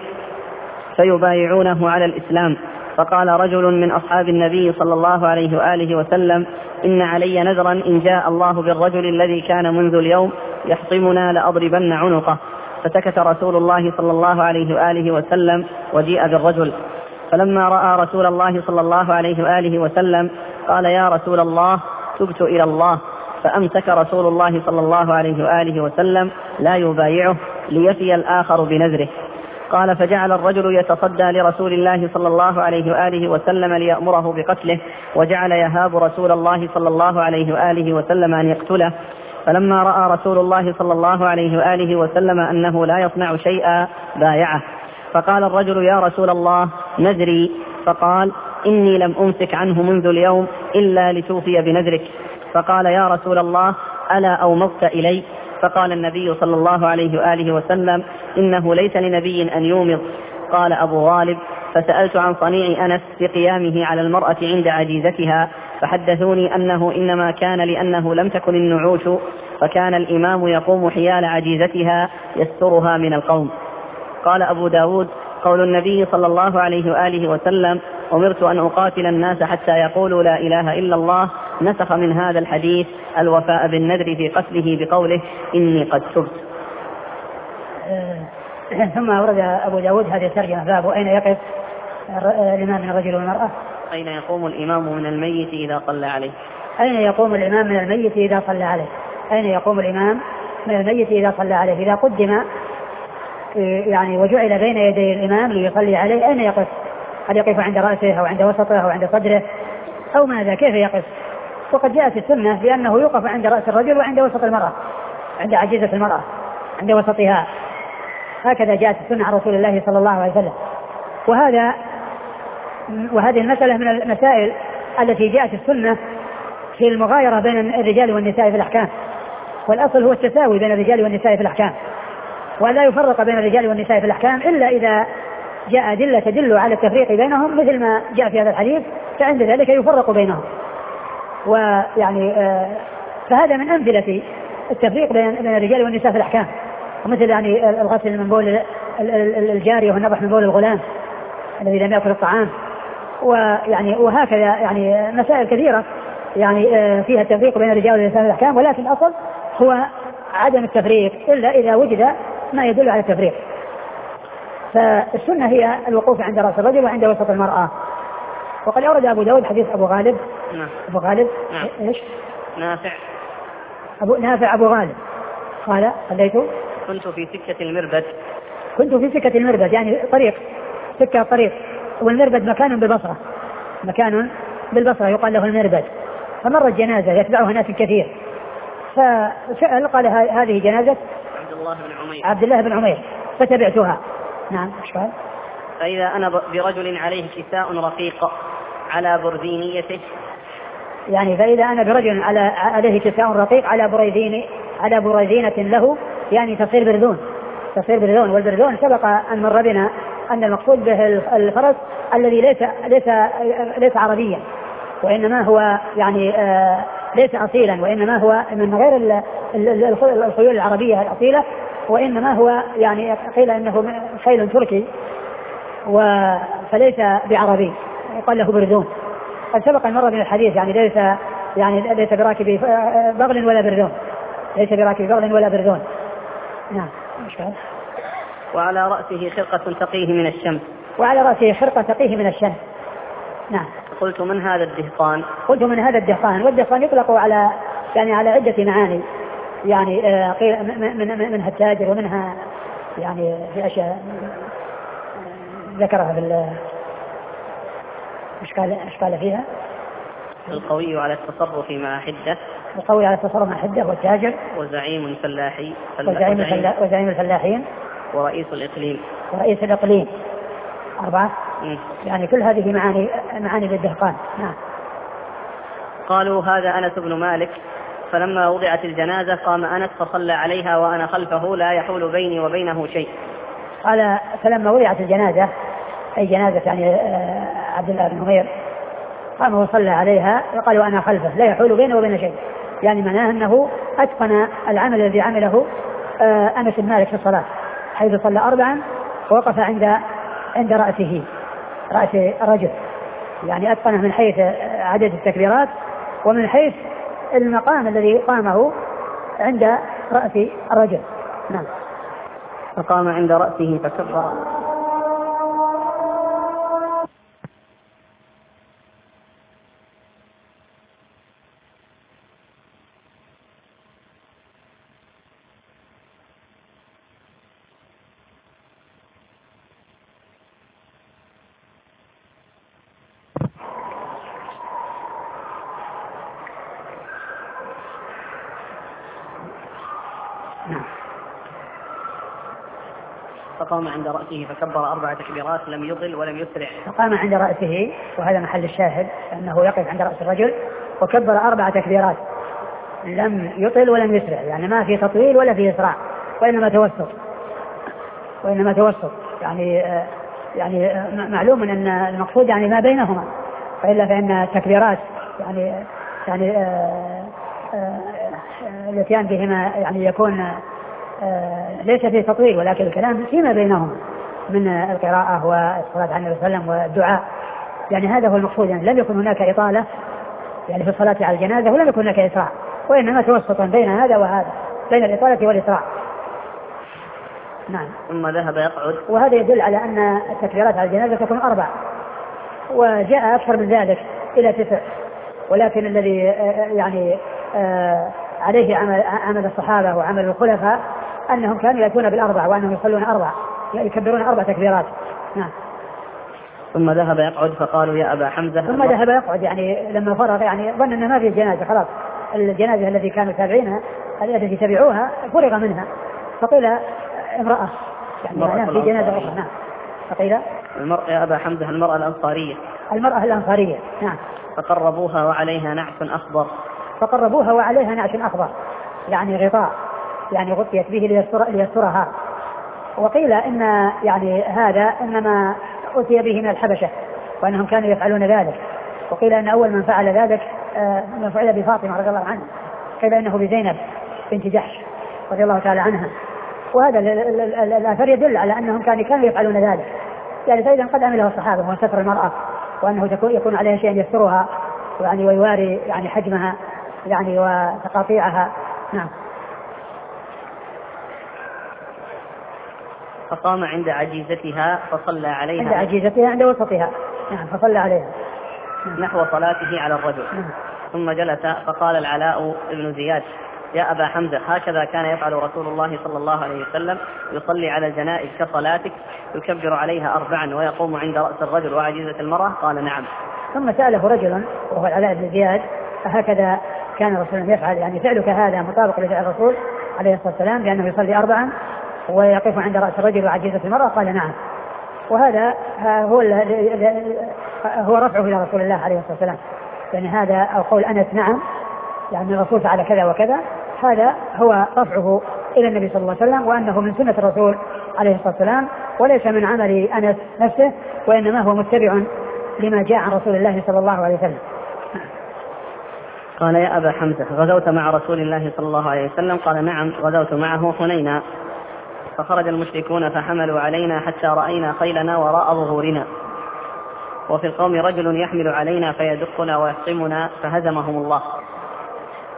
فيبايعونه على الإسلام. فقال رجل من أصحاب النبي صلى الله عليه وآله وسلم إن علي نذرا إن جاء الله بالرجل الذي كان منذ اليوم يحطمنا لأضربن عنقه. فسكت رسول الله صلى الله عليه وآله وسلم وجيء بالرجل. فلما رأى رسول الله صلى الله عليه وآله وسلم قال يا رسول الله تبت إلى الله. فأمسك رسول الله صلى الله عليه وآله وسلم لا يبايعه ليفي الآخر بنذره. قال فجعل الرجل يتصدى لرسول الله صلى الله عليه وآله وسلم ليأمره بقتله، وجعل يهاب رسول الله صلى الله عليه وآله وسلم أن يقتله. فلما رأى رسول الله صلى الله عليه وآله وسلم أنه لا يصنع شيئا بايعه. فقال الرجل يا رسول الله نذري. فقال إني لم أمسك عنه منذ اليوم إلا لتوفي بنذرك. فقال يا رسول الله ألا أومضت إلي؟ فقال النبي صلى الله عليه وآله وسلم إنه ليس لنبي أن يومض. قال أبو غالب فسألت عن صنيع أنس في قيامه على المرأة عند عجيزتها، فحدثوني أنه إنما كان لأنه لم تكن النعوش، فكان الإمام يقوم حيال عجيزتها يسترها من القوم. قال أبو داود قول النبي صلى الله عليه وآله وسلم أمرت أن أقاتل الناس حتى يقولوا لا إله إلا الله، نسخ من هذا الحديث الوفاء بالنذر في قتله بقوله إني قد تبت. ثم ورد أبو داود هذه الترجمة باب أين يقف الإمام من الرجل والمرأة. أين يقوم الإمام من الميت إذا صلى عليه. أين يقوم الإمام من الميت إذا صلى عليه. أين يقوم الإمام من الميت إذا صلى عليه. إذا قدم يعني وجعل بين يدي الإمام ليصلي عليه أين يقف؟ هل يقف عند رأسه أو عند وسطه أو عند صدره أو ماذا؟ كيف يقف؟ وقد جاءت السنة بأنه يوقف عند رأس الرجل وعند وسط المرأة، عند عجيزة المرأة، عند وسطها. هكذا جاءت السنة عن رسول الله صلى الله عليه وسلم. وهذا وهذه المسألة من المسائل التي جاءت السنة في المغايرة بين الرجال والنساء في الأحكام، والأصل هو التساوي بين الرجال والنساء في الأحكام، ولا يفرق بين الرجال والنساء في الأحكام إلا إذا جاء أدلة تدل على التفريق بينهم مثل ما جاء في هذا الحديث، فعند ذلك يفرق بينهم. ويعني فهذا من أمثلة التفريق بين الرجال والنساء في الأحكام، ومثل يعني الغسل من بول الجارية والنضح من بول الغلام الذي لم يأكل الطعام، ويعني وهكذا يعني مسائل كثيرة يعني فيها التفريق بين الرجال والنساء في الأحكام، ولكن الأصل هو عدم التفريق إلا إذا وجد ما يدل على التفريق. فالسنة هي الوقوف عند رأس الرجل وعند وسط المرأة. وقد أورد أبو داود حديث أبو غالب. نعم. أبو غالب نعم. إيش؟ نافع. أبو نافع أبو غالب قال صليت كنت في سكة المربد. كنت في سكة المربد يعني طريق، سكة طريق، والمربد مكان بالبصرة، مكان بالبصرة يقال له المربد. فمرت جنازة يتبعها ناس كثير، فسأل قال هذه جنازة عبد الله بن عمير. عبد الله بن عمير فتبعتها. نعم. ايش قال؟ فإذا أنا برجل عليه كساء رقيق على برذينيته، يعني فإذا أنا برجل على عليه كساء رقيق على بريدين على بريدينة له، يعني تصير برذون، تصير برذون. والبرذون سبق أن مر بنا أن المقصود به الفرس الذي ليس ليس ليس عربيا، وإنما هو يعني آه ليس أصيلا، وإنما هو من غير الخيول العربية الأصيلة، وإنما هو يعني قيل إنه خيل تركي فليس بعربي، يقال له برذون. قد سبق المرة من الحديث يعني ليس يعني ليس براكب بغل ولا برذون، ليس براكب بغل ولا برذون. نعم. مشكلة. وعلى رأسه خرقة تقيه من الشمس. وعلى رأسه خرقة تقيه من الشمس. نعم. قلت من هذا الدهقان؟ قلت من هذا الدهقان. والدهقان يطلق على يعني على عدة معاني، يعني قيل من من منها التاجر، ومنها يعني في أشياء ذكرها في إشكال إشكال فيها. القوي على التصرف مع حدة. القوي على التصرف مع حدة، والتاجر، وزعيم فلاحي وزعيم, فلا وزعيم الفلاحين، ورئيس الإقليم. ورئيس الإقليم. أربعة. م. يعني كل هذه معاني معاني للدهقان. نعم. قالوا هذا أنس بن مالك، فلما وضعت الجنازة قام أنس فصلى عليها وأنا خلفه لا يحول بيني وبينه شيء. قال فلما وضعت الجنازة، أي جنازة يعني عبد الله بن عمير، قام وصلى عليها وقال وأنا خلفه لا يحول بينه وبين شيء، يعني معناه أنه أتقن العمل الذي عمله أنس بن مالك في الصلاة، حيث صلى أربعا ووقف عند عند رأسه رأس الرجل، يعني أتقنه من حيث عدد التكبيرات ومن حيث المقام الذي قامه عند رأس الرجل. نعم. فقام عند رأسه فكبر. فقام عند رأسه فكبر أربع تكبيرات لم يطل ولم يسرع. فقام عند رأسه، وهذا محل الشاهد أنه يقف عند رأس الرجل وكبر أربع تكبيرات لم يطل ولم يسرع، يعني ما في تطويل ولا في إسراع، وإنما توسط وإنما توسط يعني يعني معلوم أن المقصود يعني ما بينهما، فإلا فإن التكبيرات يعني يعني الاتيان بهما يعني يكون ليس في تطويل، ولكن الكلام فيما بينهم من القراءة والصلاة على النبي صلى الله عليه وسلم والدعاء، يعني هذا هو المقصود، يعني لم يكن هناك إطالة يعني في الصلاة على الجنازة، ولم يكن هناك إسراع، وإنما توسطا بين هذا وهذا، بين الإطالة والإسراع. نعم. ثم ذهب يقعد. وهذا يدل على أن التكبيرات على الجنازة تكون أربع، وجاء أكثر من ذلك إلى تسع، ولكن الذي يعني عليه عمل عمل الصحابة وعمل الخلفاء أنهم كانوا يأتون بالأربع، وأنهم يصلون أربع، يكبرون أربع تكبيرات. نعم. ثم ذهب يقعد فقالوا يا أبا حمزة. ثم ذهب يقعد يعني لما فرغ، يعني ظن أنه ما في الجنازة خلاص، الجنازة التي كانوا تابعينها التي تبعوها فرغ منها، فقيل امرأة يعني معناه في جنازة أخرى. نعم. فقيل المرأة يا أبا حمزة المرأة الأنصارية. المرأة الأنصارية. نعم. فقربوها وعليها نعش أخضر. فقربوها وعليها نعش أخضر، يعني غطاء يعني غطيت به ليستر ليسترها. وقيل إن يعني هذا إنما أتي به من الحبشة، وأنهم كانوا يفعلون ذلك. وقيل أن أول من فعل ذلك من فعل بفاطمة رضي الله عنها، قيل إنه بزينب بنت جحش رضي الله تعالى عنها. وهذا الأثر يدل على أنهم كانوا يفعلون ذلك، يعني فإذا قد عمله الصحابة هو ستر المرأة، وأنه تكون يكون عليها شيء يسترها يعني ويواري يعني حجمها يعني وتقاطيعها. نعم. فقام عند عجيزتها فصلى عليها. عند عجيزتها عند وسطها. نعم. فصلى عليها نحو صلاته على الرجل. نعم. ثم جلس فقال العلاء بن زياد يا أبا حمزة هكذا كان يفعل رسول الله صلى الله عليه وسلم، يصلي على الجنائز كصلاتك، يكبر عليها أربعا ويقوم عند رأس الرجل وعجيزة المرأة؟ قال نعم. ثم سأله رجل وهو العلاء بن زياد هكذا كان الرسول يفعل، يعني فعلك هذا مطابق لفعل الرسول عليه الصلاة والسلام بأنه يصلي أربعا ويقف عند رأس الرجل وعجيزة المرأة؟ قال نعم. وهذا هو هو رفعه إلى رسول الله عليه الصلاة والسلام، يعني هذا أو قول أنس نعم يعني الرسول فعل كذا وكذا، هذا هو رفعه إلى النبي صلى الله عليه وسلم، وأنه من سنة الرسول عليه الصلاة والسلام وليس من عمل أنس نفسه، وإنما هو متبع لما جاء عن رسول الله صلى الله عليه وسلم. قال يا أبا حمزة غزوت مع رسول الله صلى الله عليه وسلم؟ قال نعم غزوت معه حنينا، فخرج المشركون فحملوا علينا حتى رأينا خيلنا وراء ظهورنا، وفي القوم رجل يحمل علينا فيدقنا ويحطمنا فهزمهم الله.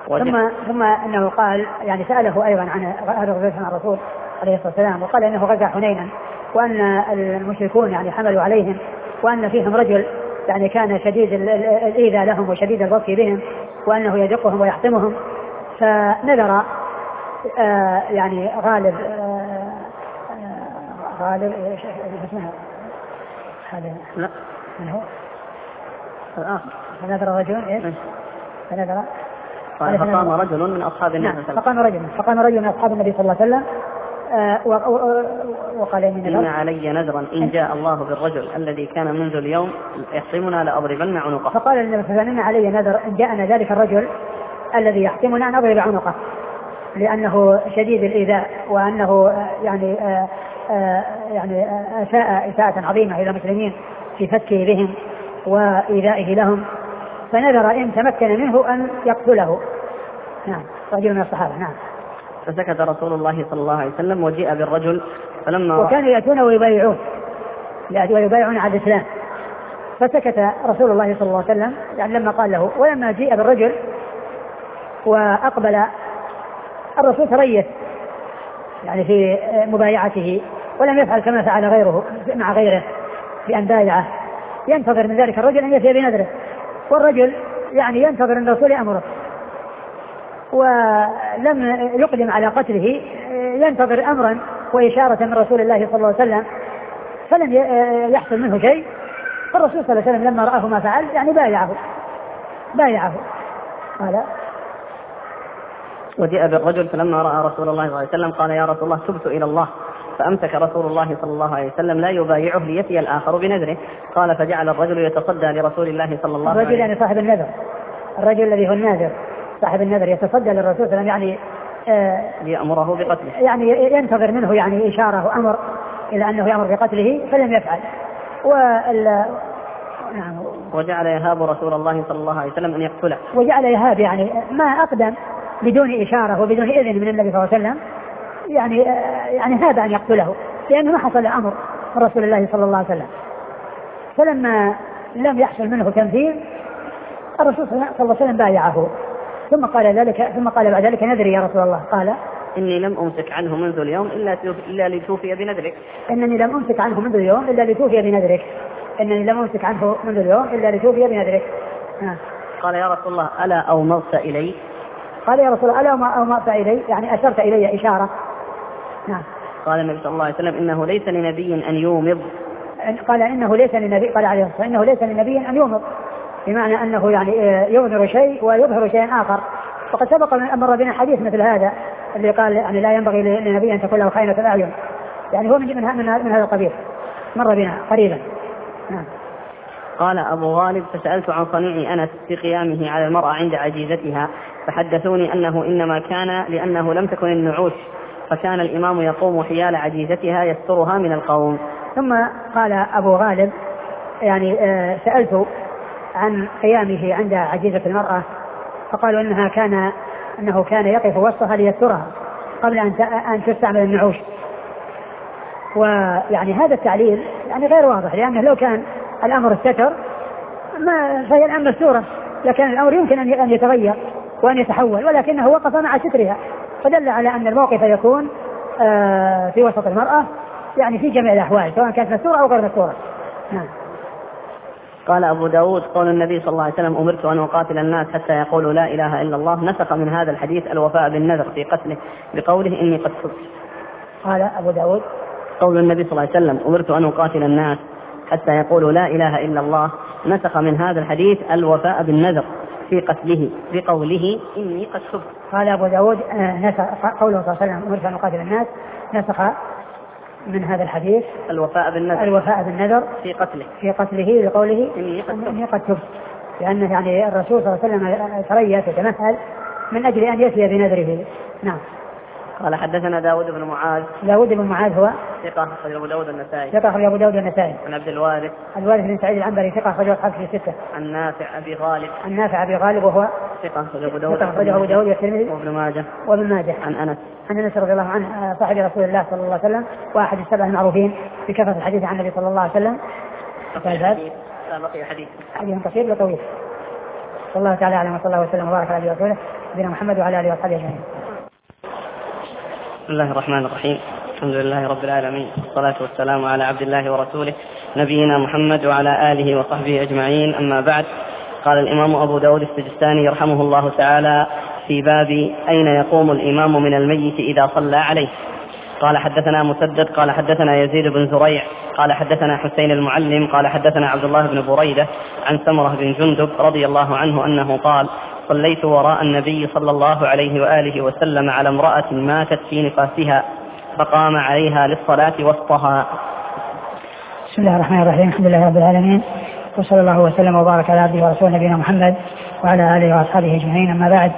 ثم ثم انه قال يعني ساله ايضا عن هذا الرجل عن الرسول عليه الصلاه والسلام، وقال انه غزا حنينا وان المشركون يعني حملوا عليهم وان فيهم رجل يعني كان شديد الايذاء لهم وشديد البطش بهم وانه يدقهم ويحطمهم. فنذر آه يعني غالب آه غالب ايش اسمه هذا؟ لا من هو؟ الآخر. فنذر رجل ايش؟ فنذر قال فقام رجل من أصحاب النبي صلى الله عليه وسلم. فقام رجل فقام رجل من أصحاب النبي صلى الله عليه وسلم آه وقال إن علي نذرا إن جاء الله بالرجل الذي كان منذ اليوم يحطمنا لأضربن عنقه. فقال النبي صلى الله عليه وسلم إن علي نذر إن جاءنا ذلك الرجل الذي يحطمنا أن أضرب عنقه لأنه شديد الإيذاء وأنه يعني آه آه يعني أساء إساءة عظيمة إلى المسلمين في فكه بهم وإيذائه لهم. فنذر إن تمكن منه أن يقتله. نعم رجل من الصحابة. نعم. فسكت رسول الله صلى الله عليه وسلم وجيء بالرجل فلما وكانوا يأتون ويبايعون ويبايعون على الإسلام. فسكت رسول الله صلى الله عليه وسلم يعني لما قال له. ولما جيء بالرجل وأقبل الرسول تريث يعني في مبايعته ولم يفعل كما فعل غيره مع غيره بأن بايعه ينتظر من ذلك الرجل أن يأتي بنذره، والرجل يعني ينتظر أن الرسول يأمره ولم يقدم على قتله، ينتظر أمرا وإشارة من رسول الله صلى الله عليه وسلم فلم يحصل منه شيء. فالرسول صلى الله عليه وسلم لما رآه ما فعل يعني بايعه بايعه قال. وجاء بالرجل فلما رأى رسول الله صلى الله عليه وسلم قال يا رسول الله تبت إلى الله. فأمسك رسول الله صلى الله عليه وسلم لا يبايعه ليأتي الآخر بنذره. قال فجعل الرجل يتصدى لرسول الله صلى الله عليه وسلم. الرجل يعني صاحب النذر، الرجل الذي هو الناذر صاحب النذر يتصدى للرسول صلى الله عليه وسلم يعني آه ليأمره بقتله، يعني ينتظر منه يعني إشارة وأمر إلى أنه يأمر بقتله فلم يفعل. وال نعم. وجعل يهاب رسول الله صلى الله عليه وسلم أن يقتله. وجعل يهاب يعني ما أقدم بدون إشارة وبدون إذن من النبي صلى الله عليه وسلم يعني يعني هذا أن يقتله لأنه ما حصل أمر رسول الله صلى الله عليه وسلم. فلما لم يحصل منه تنفيذ الرسول صلى الله عليه وسلم بايعه ثم قال ذلك ثم قال بعد ذلك نذري يا رسول الله. قال إني لم أمسك عنه منذ اليوم إلا إلا لتوفي بنذرك. إنني لم أمسك عنه منذ اليوم إلا لتوفي بنذرك. إنني لم أمسك عنه منذ اليوم إلا لتوفي بنذرك. ها. قال يا رسول الله ألا أومضت إلي؟ قال يا رسول الله ألا أومضت إلي يعني أشرت إلي إشارة. نعم. قال النبي صلى الله عليه وسلم إنه ليس لنبي أن يومض. قال إنه ليس لنبي قال عليه الصلاة إنه ليس لنبي أن يومض بمعنى أنه يعني يظهر شيء ويظهر شيء آخر. وقد سبق مر بنا حديث مثل هذا اللي قال يعني لا ينبغي لنبي أن تكون له خائنة الأعين يعني هو من من, من هذا القبيل مر بنا قريبا. نعم. قال أبو غالب فسألت عن صنيع أنس في قيامه على المرأة عند عجيزتها فحدثوني أنه إنما كان لأنه لم تكن النعوش فكان الإمام يقوم حيال عجيزتها يسترها من القوم. ثم قال أبو غالب يعني سألت عن قيامه عند عجيزة المرأة فقالوا إنها كان أنه كان يقف وسطها ليسترها قبل أن أن تستعمل النعوش. ويعني هذا التعليل يعني غير واضح لأنه لو كان الأمر الستر ما فهي الآن مستورة لكن الأمر يمكن أن يتغير وأن يتحول ولكنه وقف مع سترها فدل على أن الموقف يكون في وسط المرأة يعني في جميع الأحوال سواء كانت مستورة أو غير مستورة. نعم. قال أبو داود قول النبي صلى الله عليه وسلم أمرت أن أقاتل الناس حتى يقولوا لا إله إلا الله نسخ من هذا الحديث الوفاء بالنذر في قتله بقوله إني قد صدت. قال أبو داود قول النبي صلى الله عليه وسلم أمرت أن أقاتل الناس حتى يقولوا لا إله إلا الله نسخ من هذا الحديث الوفاء بالنذر في قتله بقوله إني قد صدت. قال أبو داود نسخ قوله صلى الله عليه وسلم أمرت أن أقاتل الناس نسخ من هذا الحديث الوفاء بالنذر الوفاء بالنذر في قتله في قتله بقوله إني قد تبت لأنه يعني الرسول صلى الله عليه وسلم تريث يتمثل من أجل أن يأتي بنذره. نعم. قال حدثنا داود بن معاذ. داود بن معاذ هو ثقة أخرج أبو داود النسائي. ثقة أخرج أبو داود النسائي. عن عبد الوارث. الوارث بن سعيد العنبري ثقة أخرج أصحاب في الستة. عن نافع أبي غالب. عن نافع أبي غالب وهو ثقة أخرج أبو داود. ثقة أخرج أبو داود والترمذي وابن ماجه. وابن ماجه. عن أنس. عن أنس رضي الله عنه صاحب رسول الله صلى الله عليه وسلم وأحد السبع المعروفين بكثرة الحديث عن النبي صلى الله عليه وسلم. بقي حديث. بقي حديث. حديث قصير وطويل. والله تعالى أعلم، وصلى الله وسلم وبارك على رسوله نبينا محمد وعلى آله وصحبه أجمعين. بسم الله الرحمن الرحيم. الحمد لله رب العالمين، والصلاة والسلام على عبد الله ورسوله نبينا محمد وعلى آله وصحبه أجمعين. أما بعد، قال الإمام أبو داود السجستاني رحمه الله تعالى في باب أين يقوم الإمام من الميت إذا صلى عليه. قال حدثنا مسدد قال حدثنا يزيد بن زريع قال حدثنا حسين المعلم قال حدثنا عبد الله بن بريدة عن سمرة بن جندب رضي الله عنه أنه قال: صليت وراء النبي صلى الله عليه وآله وسلم على امرأة ماتت في نفاسها فقام عليها للصلاة وسطها. بسم الله الرحمن الرحيم. الحمد لله رب العالمين، وصلى الله وسلم وبارك على عبده ورسوله نبينا محمد وعلى آله وأصحابه أجمعين. أما بعد،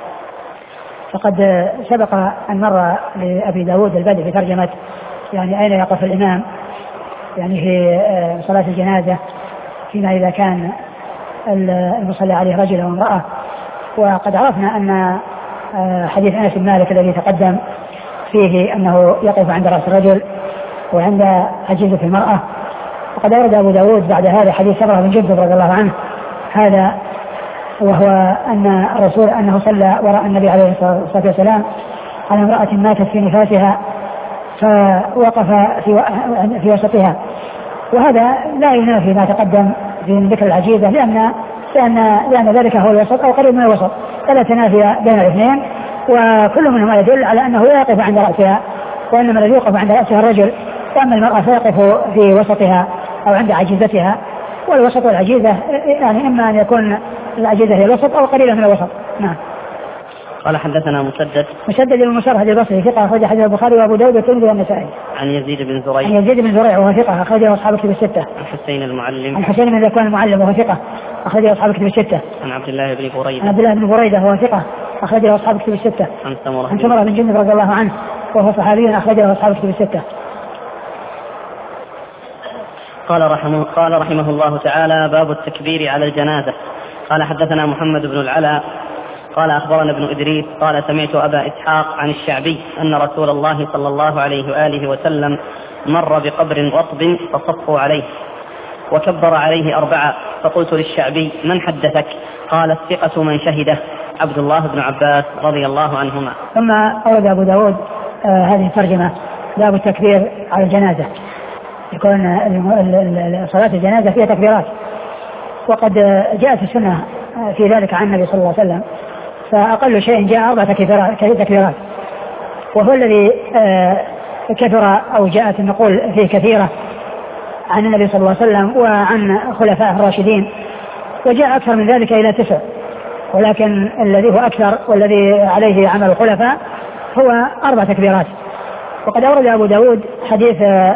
فقد سبق أن مر لأبي داود البدء بترجمة يعني أين يقف الإمام يعني في صلاة الجنازة فيما إذا كان المصلى عليه رجل أو امرأة. وقد عرفنا أن حديث أنس بن مالك الذي تقدم فيه أنه يقف عند رأس الرجل وعند عجيزة المرأة. وقد أورد أبو داود بعد هذا حديث سمرة بن جندب رضي الله عنه هذا، وهو أن الرسول أنه صلى وراء النبي عليه الصلاة والسلام على امرأة ماتت في نفاسها فوقف في, في وسطها. وهذا لا ينافي ما تقدم في ذكر العجيزة، لأن لأن لأن ذلك هو الوسط أو قريب من الوسط، فلا تنافي بين الاثنين، وكل منهما يدل على أنه لا يقف عند رأسها، وإنما الذي يوقف عند رأسها الرجل، وأما المرأة فيقف في وسطها أو عند عجيزتها. والوسط والعجيزة يعني إما أن يكون العجيزة هي الوسط أو قريبة من الوسط. نعم. قال حدثنا مسدد مسدد بن مسرهد البصري ثقة أخرج حديث البخاري وأبو داود والترمذي والنسائي. عن يزيد بن زريع عن يزيد بن زريع وهو ثقة أخرجه أصحاب الكتب الستة. عن حسين المعلم عن حسين بن ذكوان المعلم وهو ثقة أخرجه أصحاب الكتب الستة. عن عبد الله بن بريدة عن عبد الله بن بريدة وهو ثقة أخرجه أصحاب الكتب الستة. عن سمرة عن سمرة بن جندب رضي الله عنه وهو صحابي أخرجه أصحاب الكتب الستة. قال رحمه, قال رحمه الله تعالى: باب التكبير على الجنازة. قال حدثنا محمد بن العلاء قال أخبرنا ابن إدريس قال سمعت أبا إسحاق عن الشعبي أن رسول الله صلى الله عليه وآله وسلم مر بقبر رطب فصفوا عليه وكبر عليه أربعة، فقلت للشعبي: من حدثك؟ قال: الثقة من شهده، عبد الله بن عباس رضي الله عنهما. ثم أورد أبو داود آه هذه الترجمة: باب التكبير على الجنازة. يكون صلاة الجنازة فيها تكبيرات، وقد جاءت السنة في ذلك عن النبي صلى الله عليه وسلم، فأقل شيء جاء أربع تكبيرات، وهو الذي كثر أو جاءت النقول فيه كثيرة عن النبي صلى الله عليه وسلم وعن خلفائه الراشدين، وجاء أكثر من ذلك إلى تسع، ولكن الذي هو أكثر والذي عليه عمل الخلفاء هو أربع تكبيرات. وقد أورد أبو داود حديث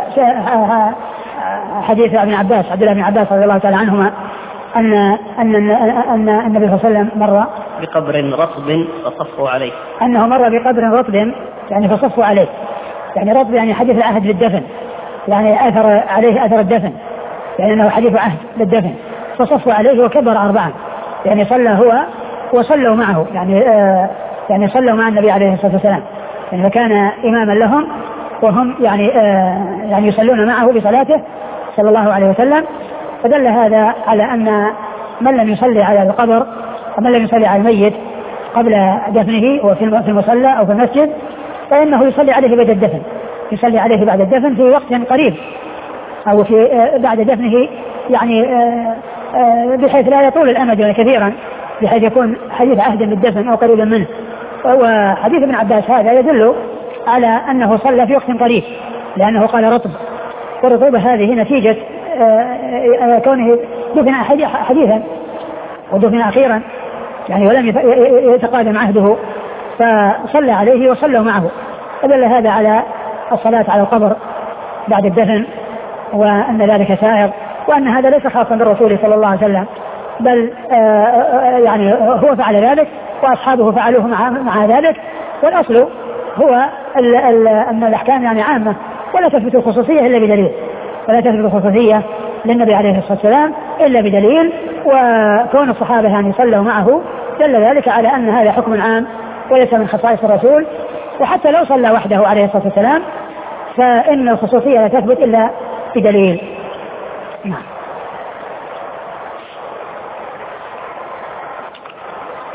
حديث ابن عباس عبد الله بن عباس رضي الله تعالى عنهما أن أن أن النبي صلى الله عليه وسلم مر بقبر رطب فصفوا عليه، أنه مر بقبر رطب يعني فصفوا عليه، يعني رطب يعني حديث العهد بالدفن، يعني أثر عليه أثر الدفن، يعني أنه حديث عهد بالدفن، فصفوا عليه وكبر أربعا، يعني صلى هو وصلوا معه، يعني آه يعني صلوا مع النبي عليه الصلاة والسلام، يعني فكان إماما لهم وهم يعني آه يعني يصلون معه بصلاته صلى الله عليه وسلم. فدل هذا على أن من لم يصلي على القبر ومن لم يصلي على الميت قبل دفنه وفي المصلى أو في المسجد فإنه يصلي عليه بعد الدفن، يصلي عليه بعد الدفن في وقت قريب أو في آه بعد دفنه، يعني آه آه بحيث لا يطول الأمد كثيرا، بحيث يكون حديث عهد بالدفن أو قريبا منه. وحديث ابن عباس هذا يدل على أنه صلى في وقت قريب، لأنه قال رطب، والرطوبة هذه نتيجة كونه دفن حديثا ودفن أخيرا، يعني ولم يتقادم عهده، فصلى عليه وصلوا معه، فدل هذا على الصلاة على القبر بعد الدفن، وأن ذلك سائغ، وأن هذا ليس خاصا بالرسول صلى الله عليه وسلم، بل يعني هو فعل ذلك وأصحابه فعلوه مع, مع ذلك. والأصل هو ال ال أن الأحكام يعني عامة، ولا تثبت الخصوصية إلا بدليل، ولا تثبت الخصوصية للنبي عليه الصلاة والسلام إلا بدليل. وكون الصحابة يعني صلوا معه دل ذلك على أن هذا حكم عام وليس من خصائص الرسول، وحتى لو صلى وحده عليه الصلاة والسلام فإن الخصوصية لا تثبت إلا بدليل. نعم.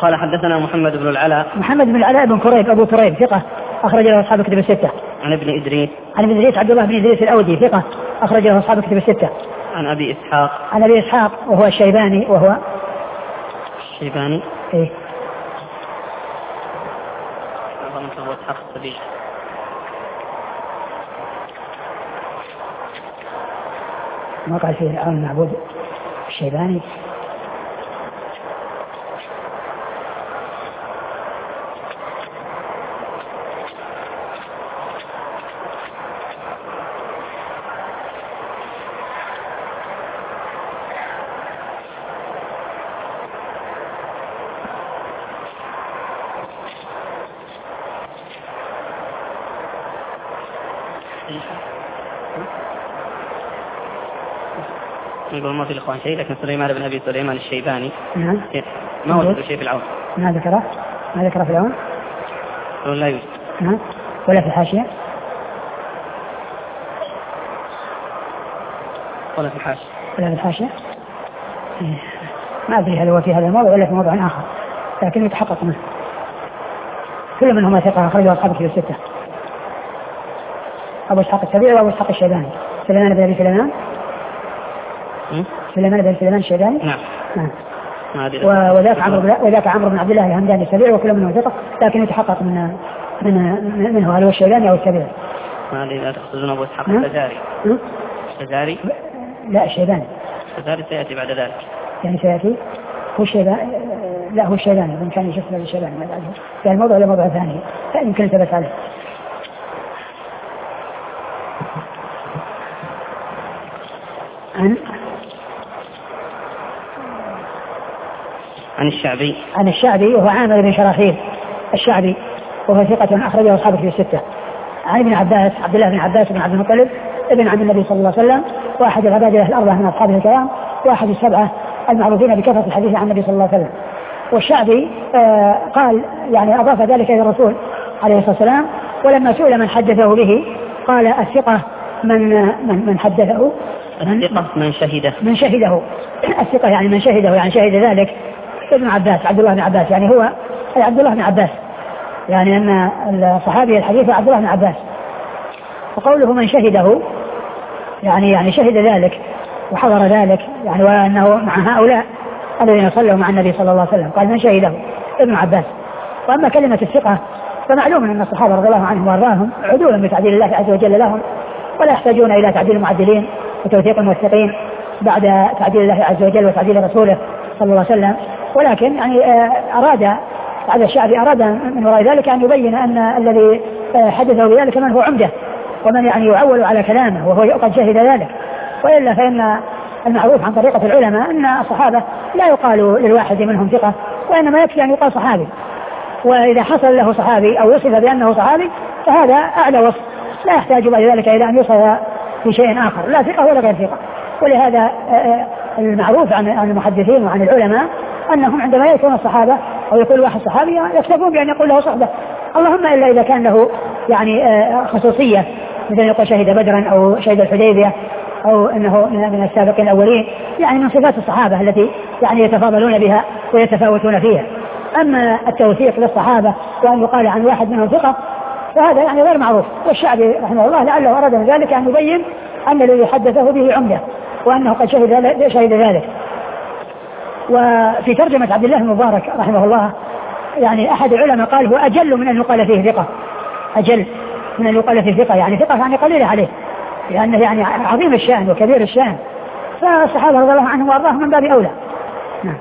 قال حدثنا محمد بن العلاء. محمد بن العلاء بن كريب أبو كريب ثقة أخرج له أصحاب الكتب الستة. عن ابن إدريس. عن ابن إدريس عبد الله بن إدريس الأودي ثقة أخرج له أصحاب الكتب الستة. عن أبي إسحاق. عن أبي إسحاق وهو الشيباني وهو الشيباني إيه هو إسحاق السبيعي. ما قال فيه العون المعبود الشيباني. يقول ما في الإخوان شيء، لكن سليمان بن أبي سليمان الشيباني نعم ما وجد شيء في العون. ما ذكره ما ذكره في العون لا يوجد. نعم ولا في الحاشية ولا في الحاشية ولا في الحاشية ما أدري هل هو في هذا الموضوع ولا في موضوع آخر، لكن يتحقق منه. كل منهما ثقة أخرجه أصحاب الكتب الستة. أبو إسحاق السبيعي وأبو إسحاق الشيباني. سليمان بن أبي سليمان سليمان بن سليمان الشيباني. نعم. نعم. وذاك عمرو وذاك عمرو بن عبد الله الهمداني السبيعي، وكل منهم ثقة، لكن يتحقق من من منه هل هو الشيباني أو السبيعي. ما لا تقصدون أبو إسحاق الفزاري؟ الفزاري؟ لا الشيباني. الفزاري سيأتي بعد ذلك. يعني سيأتي هو الشيباني. لا هو الشيباني، بإمكانه يشوف له الشيباني ما بعده. يعني الموضوع له موضوع ثاني يمكن التبس عليه. عن عن الشعبي. عن الشعبي وهو عامر بن شراحيل الشعبي وهو ثقة أخرجه أصحابه في الستة. عن ابن عباس عبد الله بن عباس بن عبد المطلب ابن عم النبي صلى الله عليه وسلم، واحد العبادة الأربعة من أصحابه الكرام، واحد السبعة المعروفين بكثرة الحديث عن النبي صلى الله عليه وسلم. والشعبي آه قال يعني أضاف ذلك إلى الرسول عليه الصلاة والسلام، ولما سئل من حدثه به قال الثقة من من من حدثه الثقة من شهده من شهده الثقة يعني من شهده، يعني شهد ذلك ابن عباس عبد الله بن عباس، يعني هو أي عبد الله بن عباس، يعني أن الصحابي الحديث عبد الله بن عباس. وقوله من شهده يعني يعني شهد ذلك وحضر ذلك، يعني وأنه مع هؤلاء الذين صلوا مع النبي صلى الله عليه وسلم، قال من شهده ابن عباس. وأما كلمة الثقة فمعلوم أن الصحابة رضي الله عنهم وارضاهم عدول بتعديل الله عز وجل لهم، ولا يحتاجون إلى تعديل المعدلين وتوثيق الموثقين بعد تعديل الله عز وجل وتعديل رسوله صلى الله عليه وسلم. ولكن يعني أراد هذا الشعبي أراد من وراء ذلك أن يبين أن الذي حدثه بذلك من هو عمده، ومن يعني يعول على كلامه وهو قد شهد ذلك. وإلا فإن المعروف عن طريقة العلماء أن الصحابة لا يقال للواحد منهم ثقة، وإنما يكفي أن يقال صحابي. وإذا حصل له صحابي أو وصف بأنه صحابي فهذا أعلى وصف، لا يحتاج بعد ذلك إلى أن يوصف بشيء آخر لا ثقة ولا غير ثقة. ولهذا المعروف عن المحدثين وعن العلماء أنهم عندما يكون الصحابة أو يقول واحد صحابي يكتفون بأن يقول له صحبة، اللهم إلا إذا كان له يعني خصوصية، مثل يقول شهد بدرا أو شهد الحديبية أو أنه من السابقين الأولين، يعني من صفات الصحابة التي يعني يتفاضلون بها ويتفاوتون فيها. أما التوثيق للصحابة وأن يقال عن واحد منهم ثقة فهذا يعني غير معروف. والشعبي رحمه الله لعله أراد من ذلك أن يبين أن الذي حدثه به عمده وأنه قد شهد شهد ذلك. وفي ترجمة عبد الله المبارك رحمه الله يعني أحد العلماء قال هو أجل من أن يقال فيه ثقة، أجل من أن يقال فيه ثقة، يعني ثقة يعني قليلة عليه، لأنه يعني عظيم الشأن وكبير الشأن، فالصحابة رضي الله عنهم وأرضاهم من باب أولى. نعم.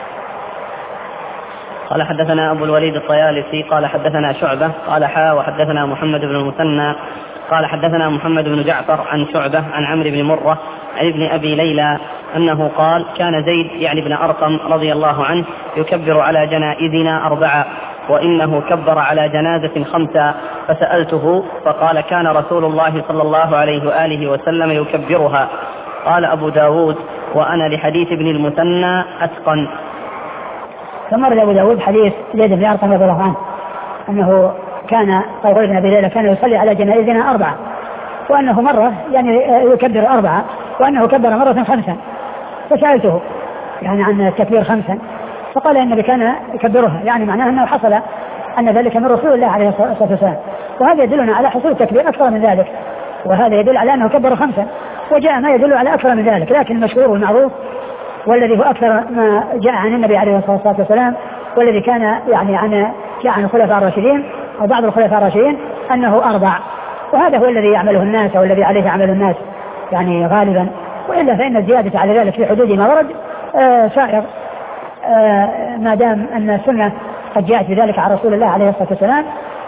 قال حدثنا أبو الوليد الطيالسي قال حدثنا شعبة قال حا وحدثنا محمد بن المثنى قال حدثنا محمد بن جعفر عن شعبة عن عمرو بن مرة عن ابن أبي ليلى أنه قال كان زيد يعني ابن أرقم رضي الله عنه يكبر على جنائزنا أربعة وإنه كبر على جنازة خمسة، فسألته فقال كان رسول الله صلى الله عليه وآله وسلم يكبرها. قال أبو داود وأنا لحديث ابن المثنى أتقن. ثم رد أبو داود حديث زيد بن أرقم رضي الله عنه أنه كان قول ابن أبي ليلى كان يصلي على جنائزنا أربعة، وأنه مرة يعني يكبر أربعة وأنه كبر مرة خمسا، فسألته يعني عن التكبير خمسا، فقال النبي كان يكبرها، يعني معناه أنه حصل أن ذلك من رسول الله عليه الصلاة والسلام، وهذا يدلنا على حصول التكبير أكثر من ذلك، وهذا يدل على أنه كبر خمسا، وجاء ما يدل على أكثر من ذلك، لكن المشهور والمعروف والذي هو أكثر ما جاء عن النبي عليه الصلاة والسلام والذي كان يعني عن جاء عن الخلفاء الراشدين أو بعض الخلفاء الراشدين أنه أربع، وهذا هو الذي يعمله الناس أو الذي عليه عمل الناس يعني غالبا، وإلا فإن الزيادة على ذلك في حدود ما ورد آه سائر آه ما دام أن السنة قد جاءت بذلك عن رسول الله عليه الصلاة والسلام.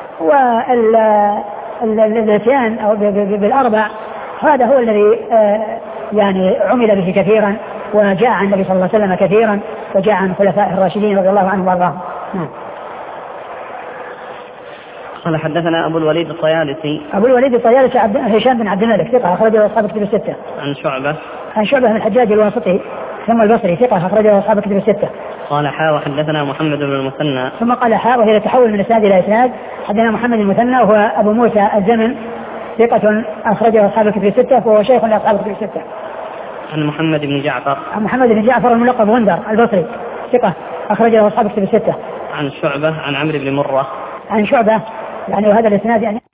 والاتيان أو بالأربع هذا هو الذي آه يعني عمل به كثيرا وجاء عن النبي صلى الله عليه وسلم كثيرا وجاء عن خلفاء الراشدين رضي الله عنهم وارضاهم. نعم. قال حدثنا أبو الوليد الطيالسي. أبو الوليد الطيالسي هشام بن عبد الملك ثقة أخرجه أصحاب كتب الستة. عن شعبة. عن شعبة بن الحجاج الواسطي ثم البصري ثقة أخرجه أصحاب كتب الستة. قال حاء وحدثنا محمد بن المثنى. ثم قال حاء وهي تحول من إسناد إلى إسناد. حدثنا محمد المثنى وهو أبو موسى الزمن ثقة أخرجه أصحاب كتب الستة وهو شيخ لأصحاب كتب الستة. عن محمد بن جعفر. عن محمد بن جعفر الملقب غندر البصري ثقة أخرجه أصحاب كتب الستة. عن شعبة عن عمرو بن مرة. عن شعبة يعني وهذا الإسناد يعني